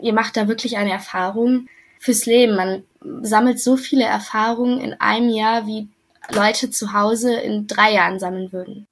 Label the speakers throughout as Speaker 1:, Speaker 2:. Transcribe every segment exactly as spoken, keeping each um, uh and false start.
Speaker 1: ihr macht da wirklich eine Erfahrung fürs Leben. Man sammelt so viele Erfahrungen in einem Jahr, wie Leute zu Hause in drei Jahren sammeln würden.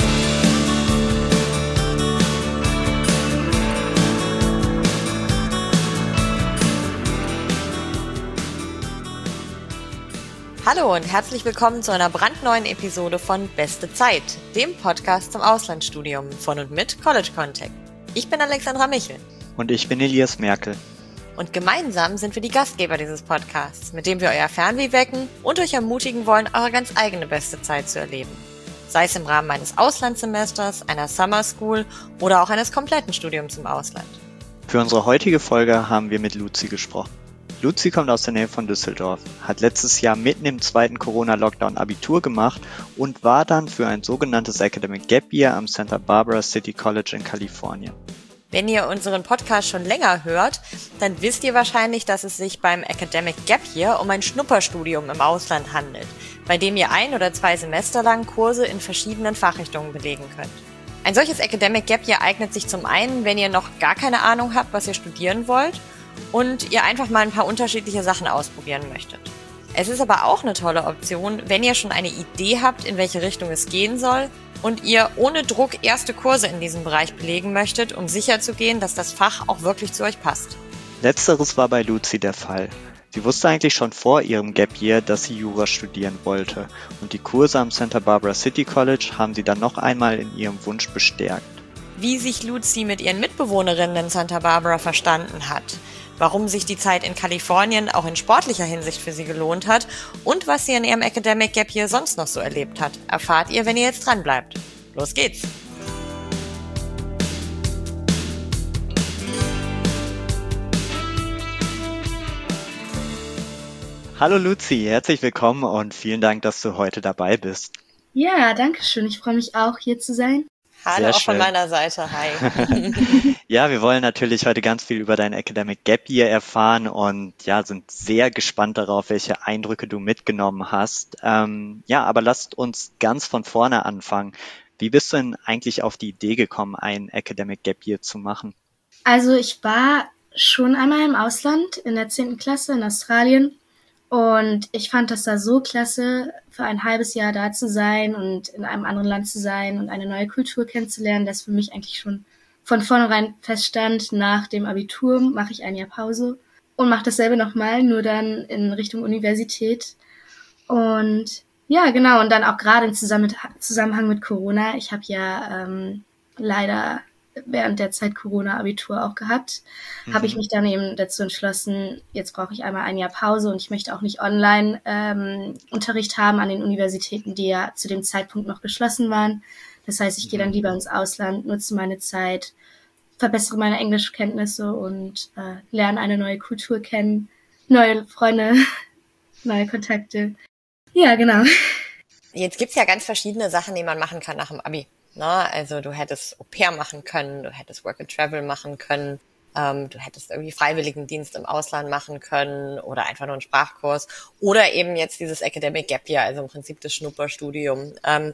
Speaker 2: Hallo und herzlich willkommen zu einer brandneuen Episode von Beste Zeit, dem Podcast zum Auslandsstudium von und mit College Contact. Ich bin Alexandra Michel.
Speaker 3: Und ich bin Elias Merkel.
Speaker 2: Und gemeinsam sind wir die Gastgeber dieses Podcasts, mit dem wir euer Fernweh wecken und euch ermutigen wollen, eure ganz eigene beste Zeit zu erleben. Sei es im Rahmen eines Auslandssemesters, einer Summer School oder auch eines kompletten Studiums im Ausland.
Speaker 3: Für unsere heutige Folge haben wir mit Luzi gesprochen. Luzi kommt aus der Nähe von Düsseldorf, hat letztes Jahr mitten im zweiten Corona-Lockdown Abitur gemacht und war dann für ein sogenanntes Academic Gap Year am Santa Barbara City College in Kalifornien.
Speaker 2: Wenn ihr unseren Podcast schon länger hört, dann wisst ihr wahrscheinlich, dass es sich beim Academic Gap Year um ein Schnupperstudium im Ausland handelt, bei dem ihr ein oder zwei Semester lang Kurse in verschiedenen Fachrichtungen belegen könnt. Ein solches Academic Gap Year eignet sich zum einen, wenn ihr noch gar keine Ahnung habt, was ihr studieren wollt, und ihr einfach mal ein paar unterschiedliche Sachen ausprobieren möchtet. Es ist aber auch eine tolle Option, wenn ihr schon eine Idee habt, in welche Richtung es gehen soll und ihr ohne Druck erste Kurse in diesem Bereich belegen möchtet, um sicherzugehen, dass das Fach auch wirklich zu euch passt.
Speaker 3: Letzteres war bei Luzi der Fall. Sie wusste eigentlich schon vor ihrem Gap Year, dass sie Jura studieren wollte, und die Kurse am Santa Barbara City College haben sie dann noch einmal in ihrem Wunsch bestärkt.
Speaker 2: Wie sich Luzi mit ihren Mitbewohnerinnen in Santa Barbara verstanden hat, warum sich die Zeit in Kalifornien auch in sportlicher Hinsicht für sie gelohnt hat und was sie in ihrem Academic Gap Year sonst noch so erlebt hat, erfahrt ihr, wenn ihr jetzt dran bleibt. Los geht's!
Speaker 3: Hallo Luzi, herzlich willkommen und vielen Dank, dass du heute dabei bist.
Speaker 1: Ja, danke schön. Ich freue mich auch, hier zu sein.
Speaker 2: Hallo
Speaker 3: Sehr
Speaker 2: auch
Speaker 3: schön.
Speaker 2: von meiner Seite, hi.
Speaker 3: Ja, wir wollen natürlich heute ganz viel über dein Academic Gap Year erfahren und ja, sind sehr gespannt darauf, welche Eindrücke du mitgenommen hast. Ähm, ja, aber lasst uns ganz von vorne anfangen. Wie bist du denn eigentlich auf die Idee gekommen, ein Academic Gap Year zu machen?
Speaker 1: Also ich war schon einmal im Ausland in der zehnten Klasse in Australien und ich fand das da so klasse, für ein halbes Jahr da zu sein und in einem anderen Land zu sein und eine neue Kultur kennenzulernen, dass für mich eigentlich schon von vornherein feststand, nach dem Abitur mache ich ein Jahr Pause und mache dasselbe nochmal, nur dann in Richtung Universität. Und ja, genau, und dann auch gerade im Zusammenhang mit Corona. Ich habe ja ähm, leider während der Zeit Corona-Abitur auch gehabt, mhm. habe ich mich dann eben dazu entschlossen, jetzt brauche ich einmal ein Jahr Pause und ich möchte auch nicht online ähm, Unterricht haben an den Universitäten, die ja zu dem Zeitpunkt noch geschlossen waren. Das heißt, ich mhm. gehe dann lieber ins Ausland, nutze meine Zeit, verbessere meine Englischkenntnisse und äh, lerne eine neue Kultur kennen, neue Freunde, neue Kontakte. Ja, genau.
Speaker 2: Jetzt gibt's ja ganz verschiedene Sachen, die man machen kann nach dem Abi. Na, also du hättest Au-pair machen können, du hättest Work and Travel machen können, ähm, du hättest irgendwie Freiwilligendienst im Ausland machen können oder einfach nur einen Sprachkurs oder eben jetzt dieses Academic Gap Year, also im Prinzip das Schnupperstudium. Ähm,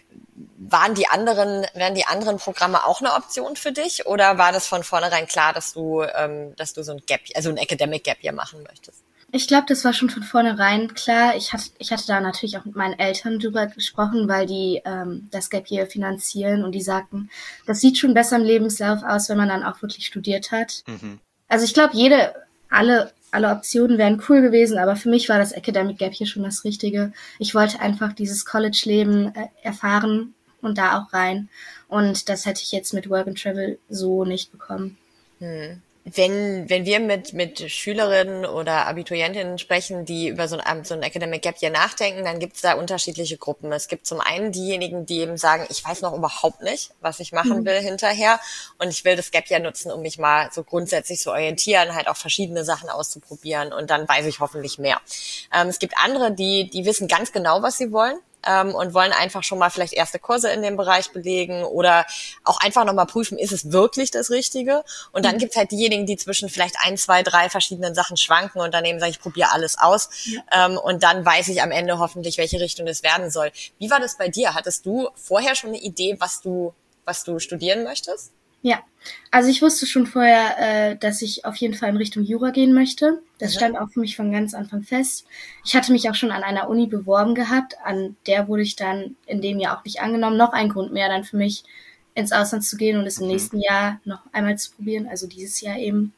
Speaker 2: waren die anderen, wären die anderen Programme auch eine Option für dich oder war das von vornherein klar, dass du, ähm, dass du so ein Gap, also ein Academic Gap Year machen möchtest?
Speaker 1: Ich glaube, das war schon von vornherein klar. Ich hatte, ich hatte da natürlich auch mit meinen Eltern drüber gesprochen, weil die ähm, das Gap Year finanzieren und die sagten, das sieht schon besser im Lebenslauf aus, wenn man dann auch wirklich studiert hat. Mhm. Also ich glaube, jede, alle, alle Optionen wären cool gewesen, aber für mich war das Academic Gap Year schon das Richtige. Ich wollte einfach dieses College-Leben äh, erfahren und da auch rein. Und das hätte ich jetzt mit Work and Travel so nicht bekommen.
Speaker 2: Hm. Wenn, wenn wir mit, mit Schülerinnen oder Abiturientinnen sprechen, die über so ein, so ein Academic Gap Year nachdenken, dann gibt es da unterschiedliche Gruppen. Es gibt zum einen diejenigen, die eben sagen, ich weiß noch überhaupt nicht, was ich machen will mhm. hinterher und ich will das Gap Year nutzen, um mich mal so grundsätzlich zu orientieren, halt auch verschiedene Sachen auszuprobieren und dann weiß ich hoffentlich mehr. Ähm, es gibt andere, die, die wissen ganz genau, was sie wollen. Ähm, und wollen einfach schon mal vielleicht erste Kurse in dem Bereich belegen oder auch einfach nochmal prüfen, ist es wirklich das Richtige? Und dann mhm. gibt's halt diejenigen, die zwischen vielleicht ein, zwei, drei verschiedenen Sachen schwanken und dann eben sagen, ich probiere alles aus ja. ähm, und dann weiß ich am Ende hoffentlich, welche Richtung es werden soll. Wie war das bei dir? Hattest du vorher schon eine Idee, was du was du studieren möchtest?
Speaker 1: Ja, also ich wusste schon vorher, äh, dass ich auf jeden Fall in Richtung Jura gehen möchte. Das
Speaker 2: Mhm.
Speaker 1: stand auch für mich von ganz Anfang fest. Ich hatte mich auch schon an einer Uni beworben gehabt, an der wurde ich dann in dem Jahr auch nicht angenommen. Noch ein Grund mehr dann für mich, ins Ausland zu gehen und es im
Speaker 3: Mhm.
Speaker 1: nächsten Jahr noch einmal zu probieren, also dieses Jahr eben.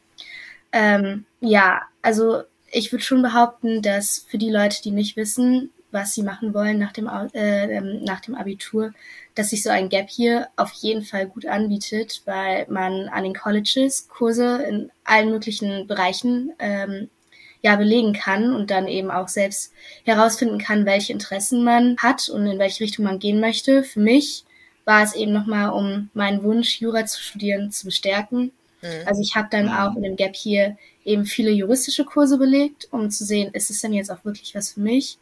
Speaker 1: Ähm, ja, also ich würde schon behaupten, dass für die Leute, die nicht wissen, was sie machen wollen nach dem, Au- äh, ähm, nach dem Abitur, dass sich so ein Gap hier auf jeden Fall gut anbietet, weil man an den Colleges Kurse in allen möglichen Bereichen ähm, ja belegen kann und dann eben auch selbst herausfinden kann, welche Interessen man hat und in welche Richtung man gehen möchte. Für mich war es eben nochmal, um meinen Wunsch, Jura zu studieren, zu bestärken.
Speaker 2: Mhm.
Speaker 1: Also ich habe dann
Speaker 3: Mhm.
Speaker 1: auch in dem Gap hier eben viele juristische Kurse belegt, um zu sehen, ist es denn jetzt auch wirklich was für mich?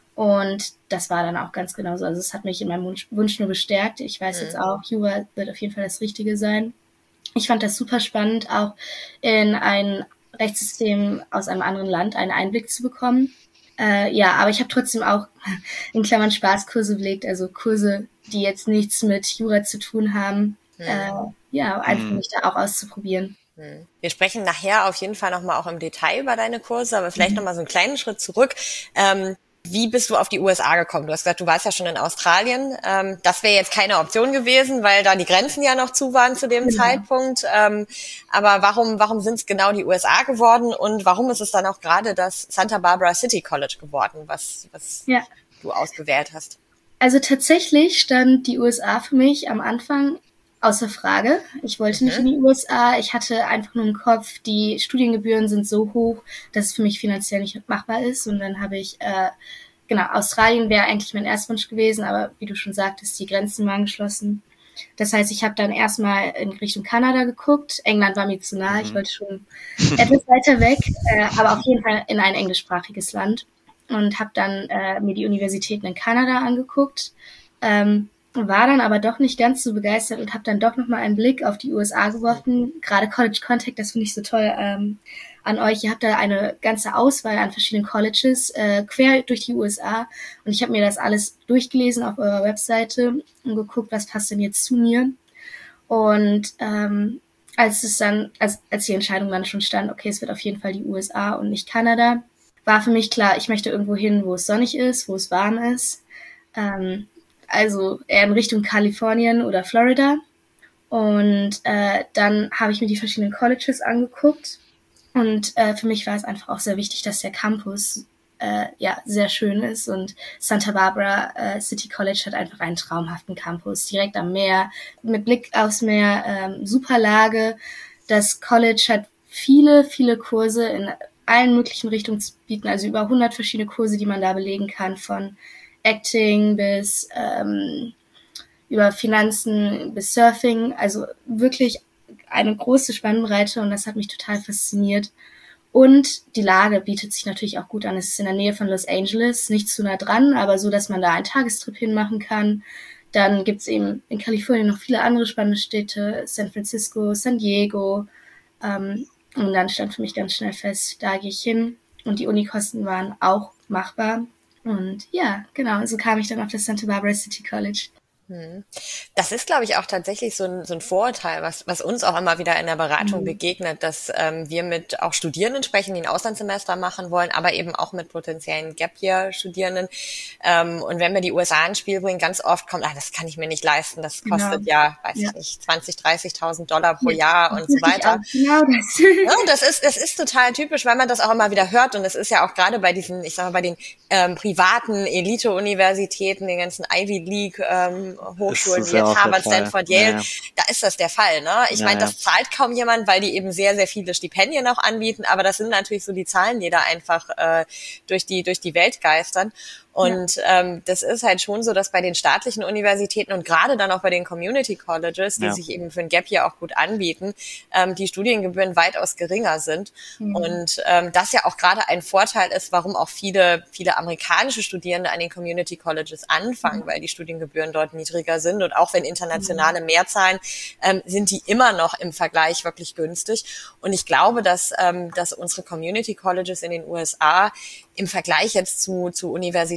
Speaker 1: Und das war dann auch ganz genauso. Also es hat mich in meinem Wunsch, Wunsch nur bestärkt. Ich weiß
Speaker 2: Mhm.
Speaker 1: jetzt auch, Jura wird auf jeden Fall das Richtige sein. Ich fand das super spannend, auch in ein Rechtssystem aus einem anderen Land einen Einblick zu bekommen. Äh, ja, aber ich habe trotzdem auch in Klammern Spaßkurse belegt, also Kurse, die jetzt nichts mit Jura zu tun haben.
Speaker 2: Mhm.
Speaker 1: Äh, ja, einfach
Speaker 3: Mhm.
Speaker 1: mich da auch auszuprobieren.
Speaker 2: Mhm. Wir sprechen nachher auf jeden Fall nochmal auch im Detail über deine Kurse, aber vielleicht
Speaker 1: Mhm.
Speaker 2: nochmal so einen kleinen Schritt zurück. Ähm, wie bist du auf die U S A gekommen? Du hast gesagt, du warst ja schon in Australien. Ähm, das wäre jetzt keine Option gewesen, weil da die Grenzen ja noch zu waren zu dem
Speaker 1: Genau.
Speaker 2: Zeitpunkt. Ähm, aber warum, warum sind es genau die U S A geworden und warum ist es dann auch gerade das Santa Barbara City College geworden, was, was
Speaker 1: Ja,
Speaker 2: du ausgewählt hast?
Speaker 1: also tatsächlich stand die U S A für mich am Anfang außer Frage. Ich wollte nicht in
Speaker 2: Mhm.
Speaker 1: die U S A. Ich hatte einfach nur im Kopf, die Studiengebühren sind so hoch, dass es für mich finanziell nicht machbar ist. Und dann habe ich, äh, genau, Australien wäre eigentlich mein Erstwunsch gewesen, aber wie du schon sagtest, die Grenzen waren geschlossen. Das heißt, ich habe dann erstmal in Richtung Kanada geguckt. England war mir zu nah. Ich
Speaker 3: Mhm.
Speaker 1: wollte schon etwas weiter weg, äh, aber auf jeden Fall in ein englischsprachiges Land. Und habe dann äh, mir die Universitäten in Kanada angeguckt. Ähm, war dann aber doch nicht ganz so begeistert und habe dann doch nochmal einen Blick auf die U S A geworfen. Gerade College Contact, das finde ich so toll ähm, an euch. Ihr habt da eine ganze Auswahl an verschiedenen Colleges äh, quer durch die U S A. Und ich habe mir das alles durchgelesen auf eurer Webseite und geguckt, was passt denn jetzt zu mir. Und ähm, als es dann, als, als die Entscheidung dann schon stand, okay, es wird auf jeden Fall die U S A und nicht Kanada, war für mich klar, ich möchte irgendwo hin, wo es sonnig ist, wo es warm ist. Ähm, also eher in Richtung Kalifornien oder Florida. Und äh, dann habe ich mir die verschiedenen Colleges angeguckt. Und äh, für mich war es einfach auch sehr wichtig, dass der Campus äh, ja sehr schön ist. Und Santa Barbara äh, City College hat einfach einen traumhaften Campus, direkt am Meer, mit Blick aufs Meer, ähm, super Lage. Das College hat viele, viele Kurse in allen möglichen Richtungen zu bieten, also über hundert verschiedene Kurse, die man da belegen kann, von Acting bis ähm, über Finanzen bis Surfing, also wirklich eine große Spannbreite und das hat mich total fasziniert. Und die Lage bietet sich natürlich auch gut an. Es ist in der Nähe von Los Angeles, nicht zu nah dran, aber so, dass man da einen Tagestrip hinmachen kann. Dann gibt's eben in Kalifornien noch viele andere spannende Städte, San Francisco, San Diego. Ähm, und dann stand für mich ganz schnell fest, da gehe ich hin. Und die Unikosten waren auch machbar. Und ja, genau, so kam ich dann auf das Santa Barbara City College.
Speaker 2: Das ist, glaube ich, auch tatsächlich so ein, so ein Vorurteil, was, was uns auch immer wieder in der Beratung
Speaker 1: Mhm.
Speaker 2: begegnet, dass ähm, wir mit auch Studierenden sprechen, die ein Auslandssemester machen wollen, aber eben auch mit potenziellen Gap-Year-Studierenden. Ähm, und wenn wir die U S A ins Spiel bringen, ganz oft kommt, ah, das kann ich mir nicht leisten, das kostet
Speaker 1: Genau.
Speaker 2: ja, weiß
Speaker 1: Ja.
Speaker 2: ich nicht, zwanzig, dreißigtausend Dollar pro
Speaker 1: Ja,
Speaker 2: Jahr und so
Speaker 1: dachte ich
Speaker 2: weiter.
Speaker 1: auch. Genau das.
Speaker 2: Ja, und das ist, das ist total typisch, weil man das auch immer wieder hört. Und es ist ja auch gerade bei diesen, ich sag mal, bei den ähm, privaten Elite-Universitäten, den ganzen Ivy League ähm, Hochschulen,
Speaker 3: Ist
Speaker 2: wie
Speaker 3: ja
Speaker 2: jetzt
Speaker 3: auch der
Speaker 2: Harvard,
Speaker 3: Fall.
Speaker 2: Stanford, Yale,
Speaker 3: Ja, ja.
Speaker 2: da ist das der Fall. Ne? Ich
Speaker 3: Ja,
Speaker 2: meine,
Speaker 3: ja.
Speaker 2: das zahlt kaum jemand, weil die eben sehr, sehr viele Stipendien auch anbieten. Aber das sind natürlich so die Zahlen, die da einfach äh, durch die durch die Welt geistern. Und ähm, das ist halt schon so, dass bei den staatlichen Universitäten und gerade dann auch bei den Community Colleges, die
Speaker 3: Ja.
Speaker 2: sich eben für ein Gap Year auch gut anbieten, ähm, die Studiengebühren weitaus geringer sind.
Speaker 1: Mhm.
Speaker 2: Und ähm, das ja auch gerade ein Vorteil ist, warum auch viele viele amerikanische Studierende an den Community Colleges anfangen, weil die Studiengebühren dort niedriger sind. Und auch wenn internationale mehr zahlen, ähm, sind die immer noch im Vergleich wirklich günstig. Und ich glaube, dass ähm, dass unsere Community Colleges in den U S A im Vergleich jetzt zu zu Universitäten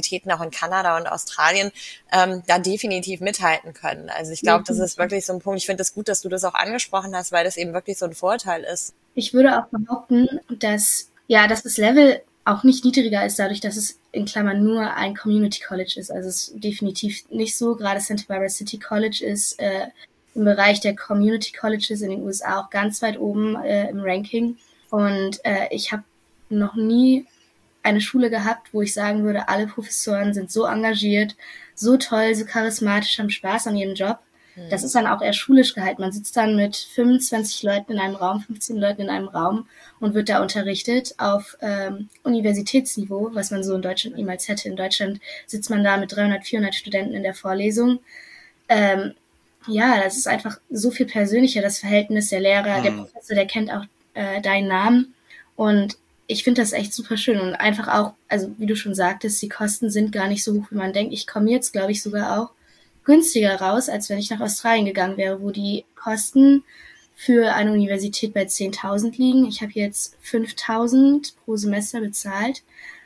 Speaker 2: Universitäten auch in Kanada und Australien ähm, da definitiv mithalten können. Also ich glaube, das ist wirklich so ein Punkt. Ich finde es gut, dass du das auch angesprochen hast, weil das eben wirklich so ein Vorteil ist.
Speaker 1: Ich würde auch behaupten, dass, ja, dass das Level auch nicht niedriger ist, dadurch, dass es in Klammern nur ein Community College ist. Also es ist definitiv nicht so. Gerade Santa Barbara City College ist äh, im Bereich der Community Colleges in den U S A auch ganz weit oben äh, im Ranking. Und äh, ich habe noch nie eine Schule gehabt, wo ich sagen würde, alle Professoren sind so engagiert, so toll, so charismatisch, haben Spaß an ihrem Job. Das ist dann auch eher schulisch gehalten. Man sitzt dann mit fünfundzwanzig Leuten in einem Raum, fünfzehn Leuten in einem Raum und wird da unterrichtet auf ähm, Universitätsniveau, was man so in Deutschland niemals hätte. In Deutschland sitzt man da mit dreihundert, vierhundert Studenten in der Vorlesung. Ähm, ja, das ist einfach so viel persönlicher, das Verhältnis der Lehrer, mhm. der Professor, der kennt auch äh, deinen Namen. Und ich finde das echt super schön. Und einfach auch, also wie du schon sagtest, die Kosten sind gar nicht so hoch, wie man denkt. Ich komme jetzt, glaube ich, sogar auch günstiger raus, als wenn ich nach Australien gegangen wäre, wo die Kosten für eine Universität bei zehntausend liegen. Ich habe jetzt fünftausend pro Semester bezahlt.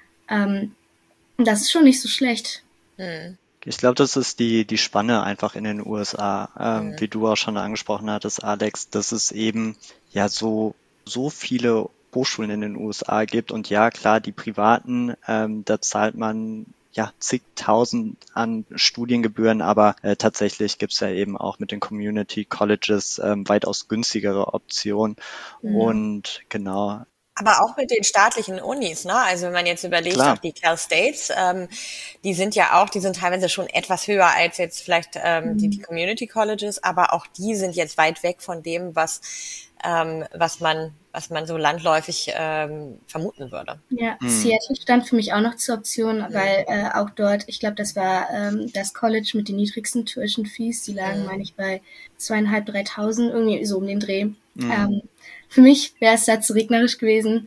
Speaker 1: Ähm, das ist schon nicht so schlecht.
Speaker 2: Hm.
Speaker 3: Ich glaube, das ist die die Spanne einfach in den U S A, ähm, hm. wie du auch schon angesprochen hattest, Alex, dass es eben ja so so viele Hochschulen in den U S A gibt. Und ja, klar, die privaten, ähm, da zahlt man ja zigtausend an Studiengebühren, aber äh, tatsächlich gibt's ja eben auch mit den Community Colleges ähm, weitaus günstigere Optionen. Mhm. Und genau.
Speaker 2: Aber auch mit den staatlichen Unis, ne? Also wenn man jetzt überlegt, Klar. auch die Cal States, ähm, die sind ja auch, die sind teilweise schon etwas höher als jetzt vielleicht ähm, mhm. die, die Community Colleges, aber auch die sind jetzt weit weg von dem, was ähm, was man was man so landläufig ähm, vermuten würde.
Speaker 1: Ja, mhm. Seattle stand für mich auch noch zur Option, mhm. weil äh, auch dort, ich glaube, das war ähm, das College mit den niedrigsten Tuition Fees, die lagen, mhm. meine ich, bei zweieinhalb, dreitausend, irgendwie so um den Dreh. Mhm. Ähm, für mich wäre es da zu regnerisch gewesen,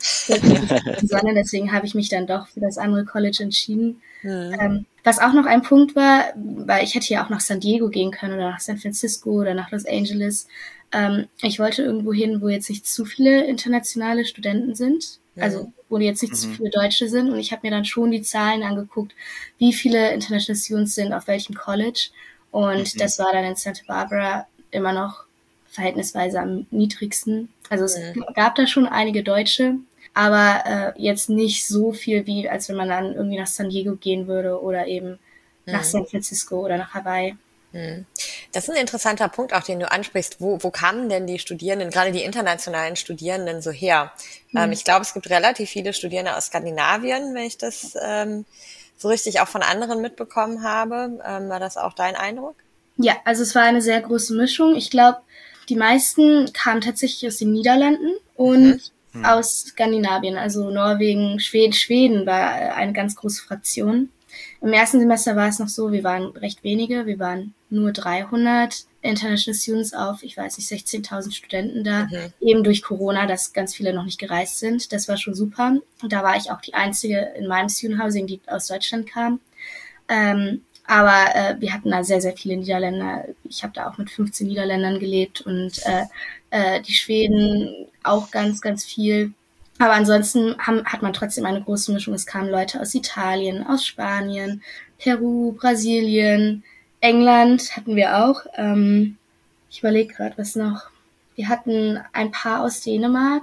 Speaker 1: Sonne, deswegen habe ich mich dann doch für das andere College entschieden. Mhm. Ähm, was auch noch ein Punkt war, weil ich hätte ja auch nach San Diego gehen können oder nach San Francisco oder nach Los Angeles. Ähm, ich wollte irgendwo hin, wo jetzt nicht zu viele internationale Studenten sind, mhm. also wo jetzt nicht mhm. zu viele Deutsche sind. Und ich habe mir dann schon die Zahlen angeguckt, wie viele International Students sind auf welchem College. Und mhm. das war dann in Santa Barbara immer noch verhältnisweise am niedrigsten. Also es mhm. gab da schon einige Deutsche, aber äh, jetzt nicht so viel, wie als wenn man dann irgendwie nach San Diego gehen würde oder eben mhm. nach San Francisco oder nach Hawaii.
Speaker 2: Das ist ein interessanter Punkt, auch den du ansprichst. Wo, wo kamen denn die Studierenden, gerade die internationalen Studierenden, so her? Mhm. Ähm, ich glaube, es gibt relativ viele Studierende aus Skandinavien, wenn ich das ähm, so richtig auch von anderen mitbekommen habe. Ähm, war das auch dein Eindruck?
Speaker 1: Ja, also es war eine sehr große Mischung. Ich glaube, die meisten kamen tatsächlich aus den Niederlanden und mhm. aus Skandinavien, also Norwegen, Schweden. Schweden war eine ganz große Fraktion. Im ersten Semester war es noch so, wir waren recht wenige, wir waren nur dreihundert International Students auf, ich weiß nicht, sechzehntausend Studenten da, mhm. eben durch Corona, dass ganz viele noch nicht gereist sind. Das war schon super. Und da war ich auch die Einzige in meinem Student Housing, die aus Deutschland kam. Ähm, aber äh, wir hatten da sehr, sehr viele Niederländer. Ich habe da auch mit fünfzehn Niederländern gelebt und äh, äh, die Schweden auch ganz, ganz viel. Aber ansonsten haben, hat man trotzdem eine große Mischung. Es kamen Leute aus Italien, aus Spanien, Peru, Brasilien, England hatten wir auch. Ähm, ich überlege gerade, was noch. Wir hatten ein paar aus Dänemark,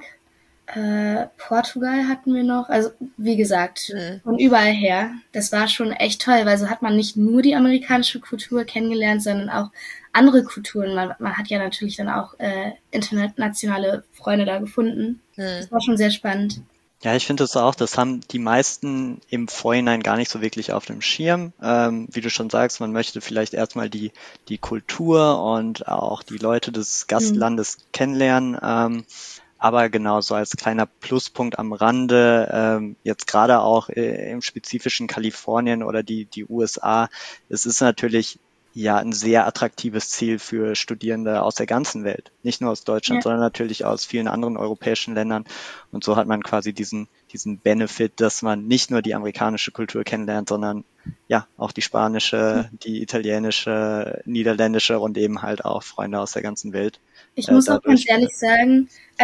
Speaker 1: äh, Portugal hatten wir noch. Also wie gesagt, mhm. von überall her. Das war schon echt toll, weil so hat man nicht nur die amerikanische Kultur kennengelernt, sondern auch andere Kulturen. Man, man hat ja natürlich dann auch äh, internationale Freunde da gefunden. Das war schon sehr spannend.
Speaker 3: Ja, ich finde es auch, das haben die meisten im Vorhinein gar nicht so wirklich auf dem Schirm. Ähm, wie du schon sagst, man möchte vielleicht erstmal die die Kultur und auch die Leute des Gastlandes mhm. kennenlernen. Ähm, aber genau so als kleiner Pluspunkt am Rande, ähm, jetzt gerade auch äh, im spezifischen Kalifornien oder die die U S A, es ist natürlich ja ein sehr attraktives Ziel für Studierende aus der ganzen Welt. Nicht nur aus Deutschland, ja. sondern natürlich aus vielen anderen europäischen Ländern. Und so hat man quasi diesen diesen Benefit, dass man nicht nur die amerikanische Kultur kennenlernt, sondern ja auch die spanische, die italienische, niederländische und eben halt auch Freunde aus der ganzen Welt.
Speaker 1: Ich äh, muss auch ganz ehrlich sagen, also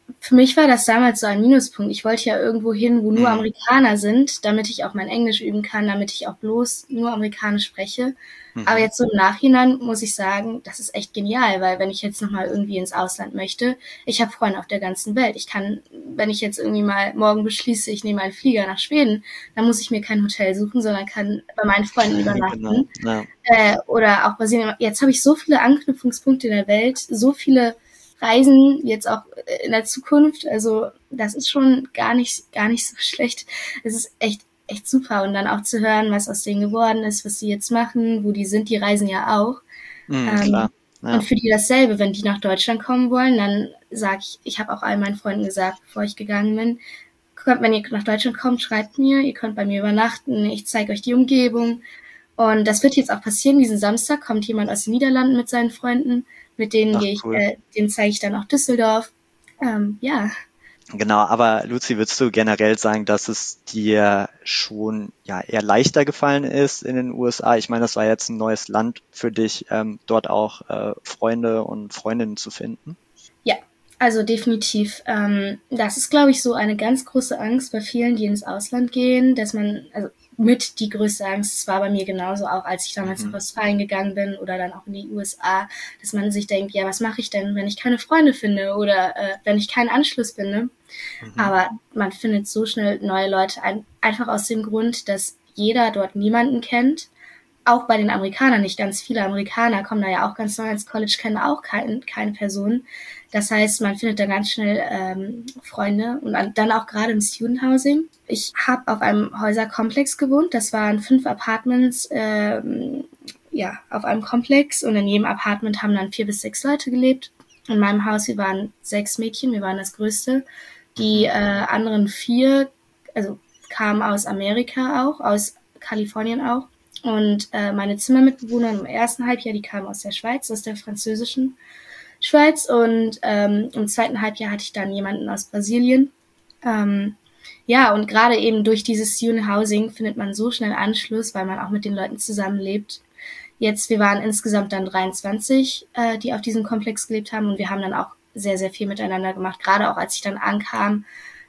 Speaker 1: für mich war das damals so ein Minuspunkt. Ich wollte ja irgendwo hin, wo nur
Speaker 3: Mhm.
Speaker 1: Amerikaner sind, damit ich auch mein Englisch üben kann, damit ich auch bloß nur Amerikanisch spreche. Aber
Speaker 3: Mhm.
Speaker 1: jetzt so im Nachhinein muss ich sagen, das ist echt genial, weil wenn ich jetzt nochmal irgendwie ins Ausland möchte, ich habe Freunde auf der ganzen Welt. Ich kann, wenn ich jetzt irgendwie mal morgen beschließe, ich nehme einen Flieger nach Schweden, dann muss ich mir kein Hotel suchen, sondern kann bei meinen Freunden
Speaker 3: Genau.
Speaker 1: übernachten.
Speaker 3: Ja.
Speaker 1: Äh, oder auch Brasilien. Jetzt habe ich so viele Anknüpfungspunkte in der Welt, so viele Reisen jetzt auch in der Zukunft. Also das ist schon gar nicht, gar nicht so schlecht. Es ist echt, echt super. Und dann auch zu hören, was aus denen geworden ist, was sie jetzt machen, wo die sind. Die reisen ja auch.
Speaker 3: Mhm,
Speaker 1: Ähm,
Speaker 3: klar. Ja.
Speaker 1: Und für die dasselbe. Wenn die nach Deutschland kommen wollen, dann sage ich, ich habe auch all meinen Freunden gesagt, bevor ich gegangen bin, kommt, wenn ihr nach Deutschland kommt, schreibt mir, ihr könnt bei mir übernachten, ich zeige euch die Umgebung. Und das wird jetzt auch passieren. Diesen Samstag kommt jemand aus den Niederlanden mit seinen Freunden. Mit denen
Speaker 3: Ach,
Speaker 1: gehe ich,
Speaker 3: cool.
Speaker 1: äh, denen zeige ich dann auch Düsseldorf. Ähm, ja.
Speaker 3: Genau, aber Luzi, würdest du generell sagen, dass es dir schon ja eher leichter gefallen ist in den U S A? Ich meine, das war jetzt ein neues Land für dich, ähm, dort auch äh, Freunde und Freundinnen zu finden.
Speaker 1: Ja, also definitiv. Ähm, das ist, glaube ich, so eine ganz große Angst bei vielen, die ins Ausland gehen, dass man, also mit die größte Angst, es war bei mir genauso auch, als ich damals
Speaker 3: Mhm.
Speaker 1: nach Australien gegangen bin oder dann auch in die U S A, dass man sich denkt, ja, was mache ich denn, wenn ich keine Freunde finde oder äh, wenn ich keinen Anschluss finde?
Speaker 3: Mhm.
Speaker 1: Aber man findet so schnell neue Leute, ein, einfach aus dem Grund, dass jeder dort niemanden kennt. Auch bei den Amerikanern nicht. Ganz viele Amerikaner kommen da ja auch ganz neu ins College, kennen auch kein, keine Person. Das heißt, man findet da ganz schnell ähm, Freunde und dann auch gerade im Student Housing. Ich habe auf einem Häuserkomplex gewohnt. Das waren fünf Apartments ähm, ja, auf einem Komplex und in jedem Apartment haben dann vier bis sechs Leute gelebt. In meinem Haus, wir waren sechs Mädchen, wir waren das Größte. Die äh, anderen vier, also kamen aus Amerika auch, aus Kalifornien auch. Und äh, meine Zimmermitbewohnerin im ersten Halbjahr, die kam aus der Schweiz, aus der französischen Schweiz. Und ähm, im zweiten Halbjahr hatte ich dann jemanden aus Brasilien. Ähm, ja, und gerade eben durch dieses Student Housing findet man so schnell Anschluss, weil man auch mit den Leuten zusammenlebt. Jetzt, wir waren insgesamt dann dreiundzwanzig, äh, die auf diesem Komplex gelebt haben und wir haben dann auch sehr, sehr viel miteinander gemacht. Gerade auch als ich dann ankam,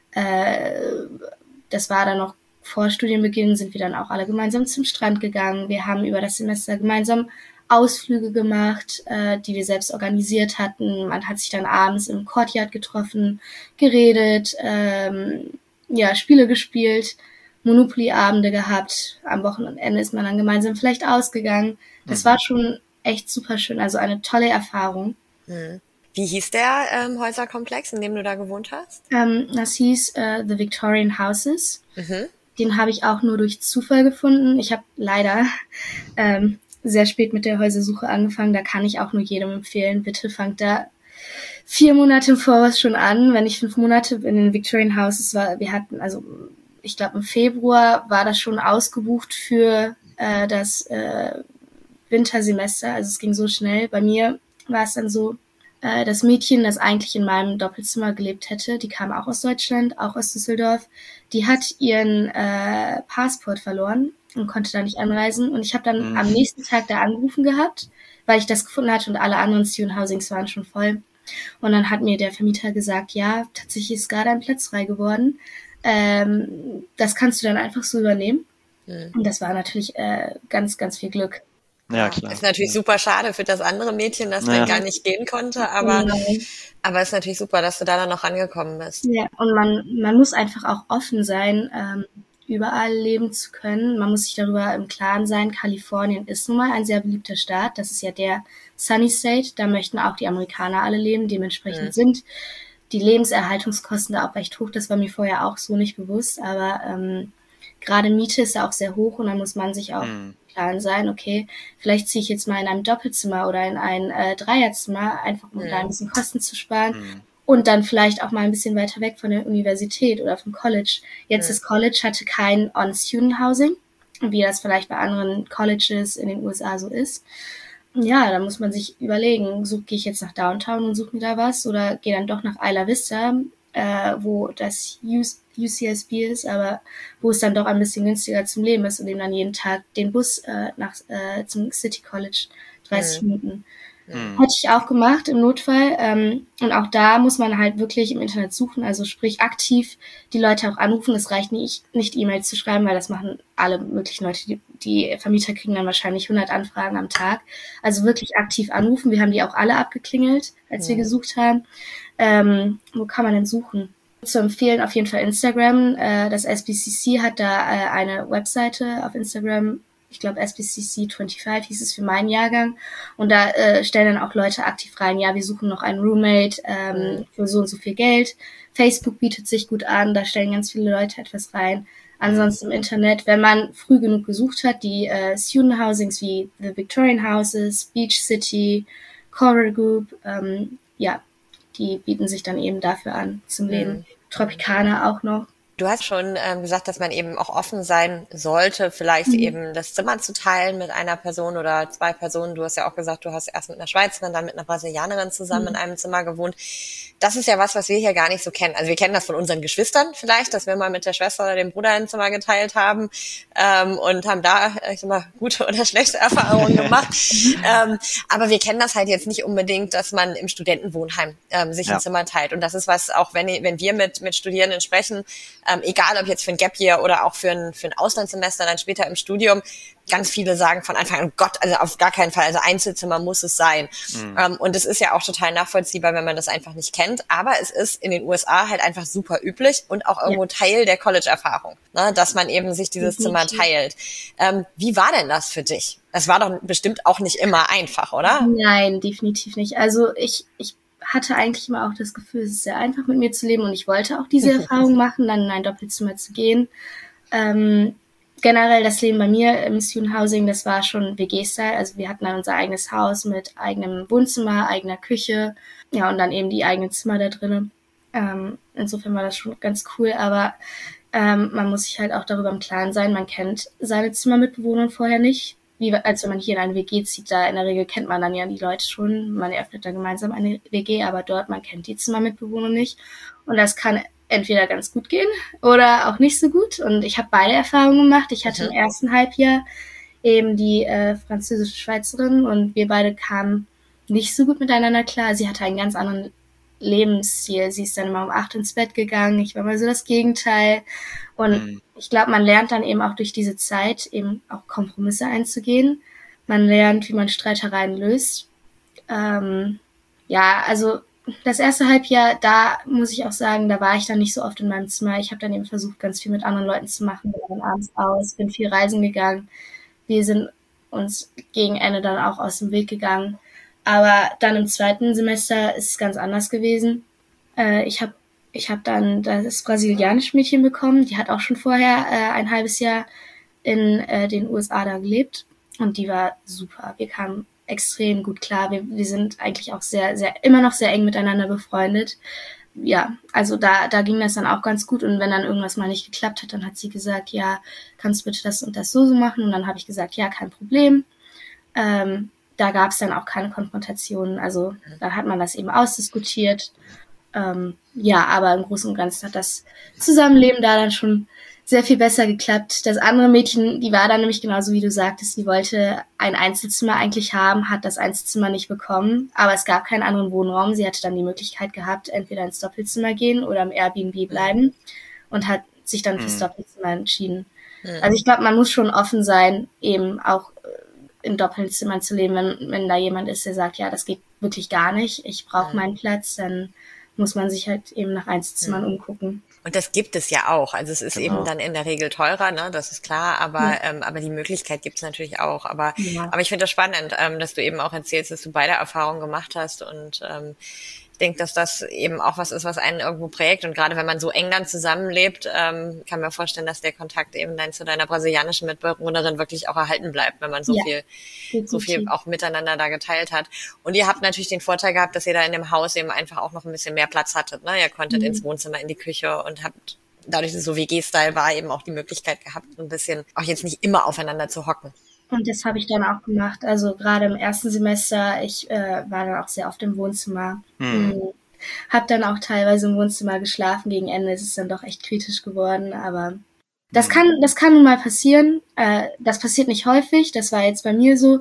Speaker 1: äh, das war dann noch vor Studienbeginn, sind wir dann auch alle gemeinsam zum Strand gegangen. Wir haben über das Semester gemeinsam Ausflüge gemacht, äh, die wir selbst organisiert hatten. Man hat sich dann abends im Courtyard getroffen, geredet, ähm, ja, Spiele gespielt, Monopoly-Abende gehabt. Am Wochenende ist man dann gemeinsam vielleicht ausgegangen. Das
Speaker 3: Mhm.
Speaker 1: war schon echt super schön, also eine tolle Erfahrung.
Speaker 2: Mhm. Wie hieß der ähm, Häuserkomplex, in dem du da gewohnt hast?
Speaker 1: Ähm, das hieß äh, The Victorian Houses.
Speaker 2: Mhm.
Speaker 1: Den habe ich auch nur durch Zufall gefunden. Ich habe leider ähm, sehr spät mit der Häusersuche angefangen. Da kann ich auch nur jedem empfehlen, bitte fangt da vier Monate im Voraus schon an. Wenn ich fünf Monate in den Victorian Houses war, wir hatten, also ich glaube im Februar war das schon ausgebucht für äh, das äh, Wintersemester. Also es ging so schnell. Bei mir war es dann so, äh, das Mädchen, das eigentlich in meinem Doppelzimmer gelebt hätte, die kam auch aus Deutschland, auch aus Düsseldorf, die hat ihren äh, Passport verloren und konnte da nicht anreisen. Und ich habe dann
Speaker 3: Mhm.
Speaker 1: am nächsten Tag da angerufen gehabt, weil ich das gefunden hatte und alle anderen Student Housings waren schon voll. Und dann hat mir der Vermieter gesagt, ja, tatsächlich ist gerade ein Platz frei geworden. Ähm, das kannst du dann einfach so übernehmen.
Speaker 2: Mhm.
Speaker 1: Und das war natürlich äh, ganz, ganz viel Glück.
Speaker 3: Ja, klar.
Speaker 2: Ist natürlich
Speaker 3: Ja.
Speaker 2: super schade für das andere Mädchen, das
Speaker 3: Ja.
Speaker 2: dann gar nicht gehen konnte, aber,
Speaker 1: Genau.
Speaker 2: aber ist natürlich super, dass du da dann noch rangekommen bist.
Speaker 1: Ja, und man, man muss einfach auch offen sein, ähm, überall leben zu können. Man muss sich darüber im Klaren sein, Kalifornien ist nun mal ein sehr beliebter Staat. Das ist ja der Sunny State. Da möchten auch die Amerikaner alle leben. Dementsprechend
Speaker 2: Mhm.
Speaker 1: sind die Lebenserhaltungskosten da auch recht hoch. Das war mir vorher auch so nicht bewusst. Aber ähm, gerade Miete ist da auch sehr hoch und da muss man sich auch
Speaker 3: Mhm.
Speaker 1: Plan sein, okay, vielleicht ziehe ich jetzt mal in einem Doppelzimmer oder in ein äh, Dreierzimmer, einfach um
Speaker 2: Mhm.
Speaker 1: da ein bisschen Kosten zu sparen.
Speaker 3: Mhm.
Speaker 1: Und dann vielleicht auch mal ein bisschen weiter weg von der Universität oder vom College. Jetzt
Speaker 2: Mhm.
Speaker 1: das College hatte kein On-Student-Housing, wie das vielleicht bei anderen Colleges in den U S A so ist. Ja, da muss man sich überlegen, so gehe ich jetzt nach Downtown und suche mir da was oder gehe dann doch nach Isla Vista, äh, wo das U C S B ist, aber wo es dann doch ein bisschen günstiger zum Leben ist und eben dann jeden Tag den Bus äh, nach äh, zum City College dreißig
Speaker 2: Mhm.
Speaker 1: Minuten. Mhm. Hätte ich auch gemacht im Notfall. Ähm, und auch da muss man halt wirklich im Internet suchen, also sprich aktiv die Leute auch anrufen. Es reicht nicht, nicht E-Mails zu schreiben, weil das machen alle möglichen Leute. Die, die Vermieter kriegen dann wahrscheinlich hundert Anfragen am Tag. Also wirklich aktiv anrufen. Wir haben die auch alle abgeklingelt, als mhm. wir gesucht haben. Ähm, wo kann man denn suchen? Zu empfehlen auf jeden Fall Instagram. Äh, das S B C C hat da äh, eine Webseite auf Instagram. Ich glaube, S B C C fünfundzwanzig hieß es für meinen Jahrgang. Und da äh, stellen dann auch Leute aktiv rein, ja, wir suchen noch einen Roommate ähm, für so und so viel Geld. Facebook bietet sich gut an, da stellen ganz viele Leute etwas rein. Ansonsten im Internet, wenn man früh genug gesucht hat, die äh, Student Housings wie The Victorian Houses, Beach City, Coral Group, ähm, ja, die bieten sich dann eben dafür an zum Leben. Mhm. Tropicana auch noch.
Speaker 2: Du hast schon ähm, gesagt, dass man eben auch offen sein sollte, vielleicht mhm. eben das Zimmer zu teilen mit einer Person oder zwei Personen. Du hast ja auch gesagt, du hast erst mit einer Schweizerin, dann mit einer Brasilianerin zusammen mhm. in einem Zimmer gewohnt. Das ist ja was, was wir hier gar nicht so kennen. Also wir kennen das von unseren Geschwistern vielleicht, dass wir mal mit der Schwester oder dem Bruder ein Zimmer geteilt haben ähm, und haben da, ich sag mal, gute oder schlechte Erfahrungen gemacht. ähm, aber wir kennen das halt jetzt nicht unbedingt, dass man im Studentenwohnheim ähm, sich ja. ein Zimmer teilt. Und das ist was, auch wenn, wenn wir mit, mit Studierenden sprechen, Ähm, egal ob jetzt für ein Gap Year oder auch für ein, für ein Auslandssemester dann später im Studium, ganz viele sagen von Anfang an, Gott, also auf gar keinen Fall, also Einzelzimmer muss es sein. Mhm. Ähm, und es ist ja auch total nachvollziehbar, wenn man das einfach nicht kennt. Aber es ist in den U S A halt einfach super üblich und auch irgendwo ja. Teil der College-Erfahrung, ne, dass man eben sich dieses Zimmer teilt. Ähm, wie war denn das für dich? Das war doch bestimmt auch nicht immer einfach, oder?
Speaker 1: Nein, definitiv nicht. Also ich, ich hatte eigentlich immer auch das Gefühl, es ist sehr einfach mit mir zu leben und ich wollte auch diese Erfahrung machen, dann in ein Doppelzimmer zu gehen. Ähm, generell das Leben bei mir im Student Housing, das war schon W G-Style, also wir hatten dann unser eigenes Haus mit eigenem Wohnzimmer, eigener Küche, ja, und dann eben die eigenen Zimmer da drinnen. Ähm, insofern war das schon ganz cool, aber ähm, man muss sich halt auch darüber im Klaren sein, man kennt seine Zimmermitbewohner vorher nicht. Wie, als wenn man hier in eine W G zieht, da in der Regel kennt man dann ja die Leute schon, man eröffnet dann gemeinsam eine W G, aber dort, man kennt die Zimmermitbewohner nicht und das kann entweder ganz gut gehen oder auch nicht so gut und ich habe beide Erfahrungen gemacht. Ich hatte mhm. im ersten Halbjahr eben die äh, französische Schweizerin und wir beide kamen nicht so gut miteinander klar. Sie hatte einen ganz anderen Lebensstil. Sie ist dann immer um acht ins Bett gegangen. Ich war mal so das Gegenteil. Und mhm. ich glaube, man lernt dann eben auch durch diese Zeit eben auch Kompromisse einzugehen. Man lernt, wie man Streitereien löst. Ähm, ja, also das erste Halbjahr, da muss ich auch sagen, da war ich dann nicht so oft in meinem Zimmer. Ich habe dann eben versucht, ganz viel mit anderen Leuten zu machen. Wir waren abends aus, bin viel reisen gegangen. Wir sind uns gegen Ende dann auch aus dem Weg gegangen. Aber dann im zweiten Semester ist es ganz anders gewesen. Äh, ich habe ich hab dann das brasilianische Mädchen bekommen. Die hat auch schon vorher äh, ein halbes Jahr in äh, den U S A da gelebt. Und die war super. Wir kamen extrem gut klar. Wir, wir sind eigentlich auch sehr, sehr, immer noch sehr eng miteinander befreundet. Ja, also da, da ging das dann auch ganz gut. Und wenn dann irgendwas mal nicht geklappt hat, dann hat sie gesagt, ja, kannst du bitte das und das so so machen? Und dann habe ich gesagt, ja, kein Problem. Ähm, Da gab es dann auch keine Konfrontationen, also da hat man das eben ausdiskutiert. Ähm, ja, aber im Großen und Ganzen hat das Zusammenleben da dann schon sehr viel besser geklappt. Das andere Mädchen, die war dann nämlich genauso wie du sagtest, die wollte ein Einzelzimmer eigentlich haben, hat das Einzelzimmer nicht bekommen, aber es gab keinen anderen Wohnraum. Sie hatte dann die Möglichkeit gehabt, entweder ins Doppelzimmer gehen oder im Airbnb bleiben und hat sich dann fürs Doppelzimmer entschieden. Also ich glaube, man muss schon offen sein, eben auch in Doppelzimmern zu leben, wenn, wenn da jemand ist, der sagt, ja, das geht wirklich gar nicht, ich brauche mhm. meinen Platz, dann muss man sich halt eben nach Einzelzimmern mhm. umgucken.
Speaker 2: Und das gibt es ja auch. Also es ist genau. eben dann in der Regel teurer, ne? Das ist klar, aber ja. ähm, aber die Möglichkeit gibt es natürlich auch. Aber ja. aber ich finde das spannend, ähm, dass du eben auch erzählst, dass du beide Erfahrungen gemacht hast und ähm, ich denke, dass das eben auch was ist, was einen irgendwo prägt. Und gerade wenn man so eng dann zusammenlebt, ähm, kann man vorstellen, dass der Kontakt eben dann zu deiner brasilianischen Mitbewohnerin wirklich auch erhalten bleibt, wenn man so ja, viel, definitiv. so viel auch miteinander da geteilt hat. Und ihr habt natürlich den Vorteil gehabt, dass ihr da in dem Haus eben einfach auch noch ein bisschen mehr Platz hattet, ne? Ihr konntet mhm. ins Wohnzimmer, in die Küche und habt, dadurch, dass es so W G-Style war, eben auch die Möglichkeit gehabt, ein bisschen auch jetzt nicht immer aufeinander zu hocken.
Speaker 1: Und das habe ich dann auch gemacht. Also gerade im ersten Semester, ich äh, war dann auch sehr oft im Wohnzimmer. Mhm. Habe dann auch teilweise im Wohnzimmer geschlafen. Gegen Ende ist es dann doch echt kritisch geworden. Aber das kann, das kann nun mal passieren. Äh, das passiert nicht häufig. Das war jetzt bei mir so.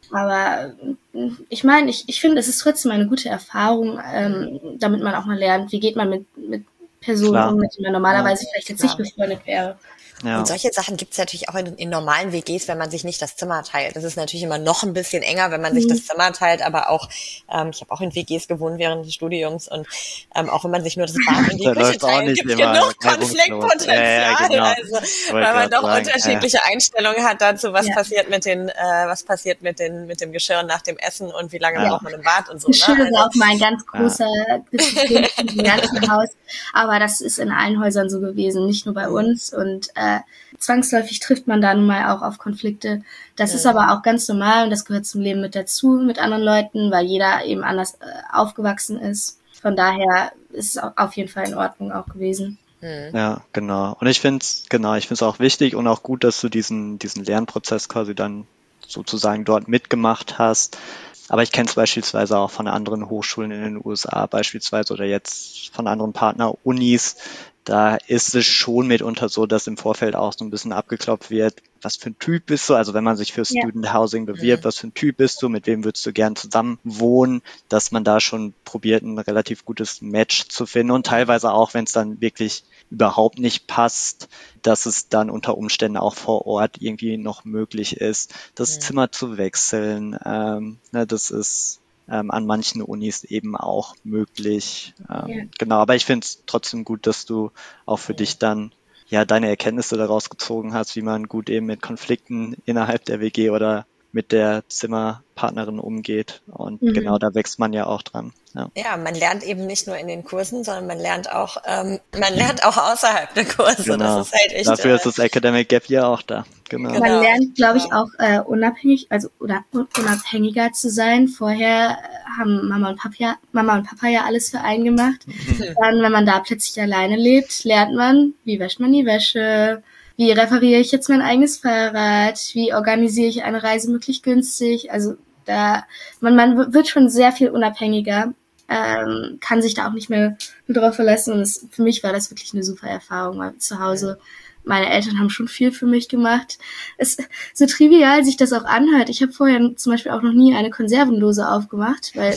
Speaker 1: Aber ich meine, ich, ich finde, es ist trotzdem eine gute Erfahrung, ähm, damit man auch mal lernt, wie geht man mit, mit Personen
Speaker 3: Klar.
Speaker 1: um, mit denen man normalerweise
Speaker 2: Ja,
Speaker 1: vielleicht jetzt
Speaker 2: klar.
Speaker 1: nicht befreundet wäre.
Speaker 3: Ja.
Speaker 2: Und solche Sachen gibt's natürlich auch in, in normalen W Gs, wenn man sich nicht das Zimmer teilt. Das ist natürlich immer noch ein bisschen enger, wenn man sich das Zimmer teilt, aber auch, ähm, ich habe auch in W Gs gewohnt während des Studiums und ähm, auch wenn man sich nur das Bad und die
Speaker 3: Da
Speaker 2: Küche
Speaker 3: läuft's auch
Speaker 2: teilt,
Speaker 3: nicht
Speaker 2: gibt's
Speaker 3: immer
Speaker 2: genug
Speaker 3: reibungslos.
Speaker 2: Konfliktpotenzial.
Speaker 3: Ja, ja, genau.
Speaker 2: Also,
Speaker 3: Ich wollte
Speaker 2: weil man
Speaker 3: grad
Speaker 2: doch
Speaker 3: sagen,
Speaker 2: unterschiedliche Einstellungen hat dazu, was
Speaker 1: Ja.
Speaker 2: passiert mit den, äh, was passiert mit den, mit dem Geschirr nach dem Essen und wie lange
Speaker 3: Ja.
Speaker 2: braucht man im Bad und so.
Speaker 1: Geschirr
Speaker 2: Ne?
Speaker 1: ist
Speaker 2: Also,
Speaker 1: auch mal ein ganz großer Diskussionspunkt im ganzen Haus. Aber das ist in allen Häusern so gewesen, nicht nur bei uns. Und äh, zwangsläufig trifft man da nun mal auch auf Konflikte. Das ist aber auch ganz normal und das gehört zum Leben mit dazu, mit anderen Leuten, weil jeder eben anders äh, aufgewachsen ist. Von daher ist es auf jeden Fall in Ordnung auch gewesen.
Speaker 3: Ja, genau. Und ich finde es, genau, ich finde es auch wichtig und auch gut, dass du diesen, diesen Lernprozess quasi dann sozusagen dort mitgemacht hast. Aber ich kenne es beispielsweise auch von anderen Hochschulen in den U S A beispielsweise oder jetzt von anderen Partner-Unis. Da ist es schon mitunter so, dass im Vorfeld auch so ein bisschen abgeklopft wird, was für ein Typ bist du? Also wenn man sich für
Speaker 1: Ja.
Speaker 3: Student Housing bewirbt, was für ein Typ bist du? Mit wem würdest du gern zusammen wohnen? Dass man da schon probiert, ein relativ gutes Match zu finden und teilweise auch, wenn es dann wirklich überhaupt nicht passt, dass es dann unter Umständen auch vor Ort irgendwie noch möglich ist, das
Speaker 2: Mhm.
Speaker 3: Zimmer zu wechseln. Ähm, ne, das ist ähm, an manchen Unis eben auch möglich. Ähm,
Speaker 1: Ja.
Speaker 3: Genau, aber ich finde es trotzdem gut, dass du auch für dich dann ja deine Erkenntnisse daraus gezogen hast, wie man gut eben mit Konflikten innerhalb der W G oder mit der Zimmerpartnerin umgeht. Und
Speaker 1: Mhm.
Speaker 3: genau da wächst man ja auch dran. Ja.
Speaker 2: Ja, man lernt eben nicht nur in den Kursen, sondern man lernt auch, ähm, man lernt auch außerhalb der Kurse.
Speaker 3: Genau.
Speaker 2: Das ist halt echt.
Speaker 3: Dafür
Speaker 2: äh,
Speaker 3: ist das Academic Gap Year auch da. Genau.
Speaker 2: Genau.
Speaker 1: Man lernt, glaube ich,
Speaker 2: genau.
Speaker 1: auch äh, unabhängig, also oder un- unabhängiger zu sein. Vorher äh, haben Mama und Papa ja, Mama und Papa ja alles für einen gemacht. Dann, wenn man da plötzlich alleine lebt, lernt man, wie wäscht man die Wäsche, wie repariere ich jetzt mein eigenes Fahrrad, wie organisiere ich eine Reise möglichst günstig. Also da man man wird schon sehr viel unabhängiger, ähm, kann sich da auch nicht mehr nur drauf verlassen. Und es, für mich war das wirklich eine super Erfahrung, weil zu Hause meine Eltern haben schon viel für mich gemacht. Es so trivial sich das auch anhört. Ich habe vorher zum Beispiel auch noch nie eine Konservendose aufgemacht, weil,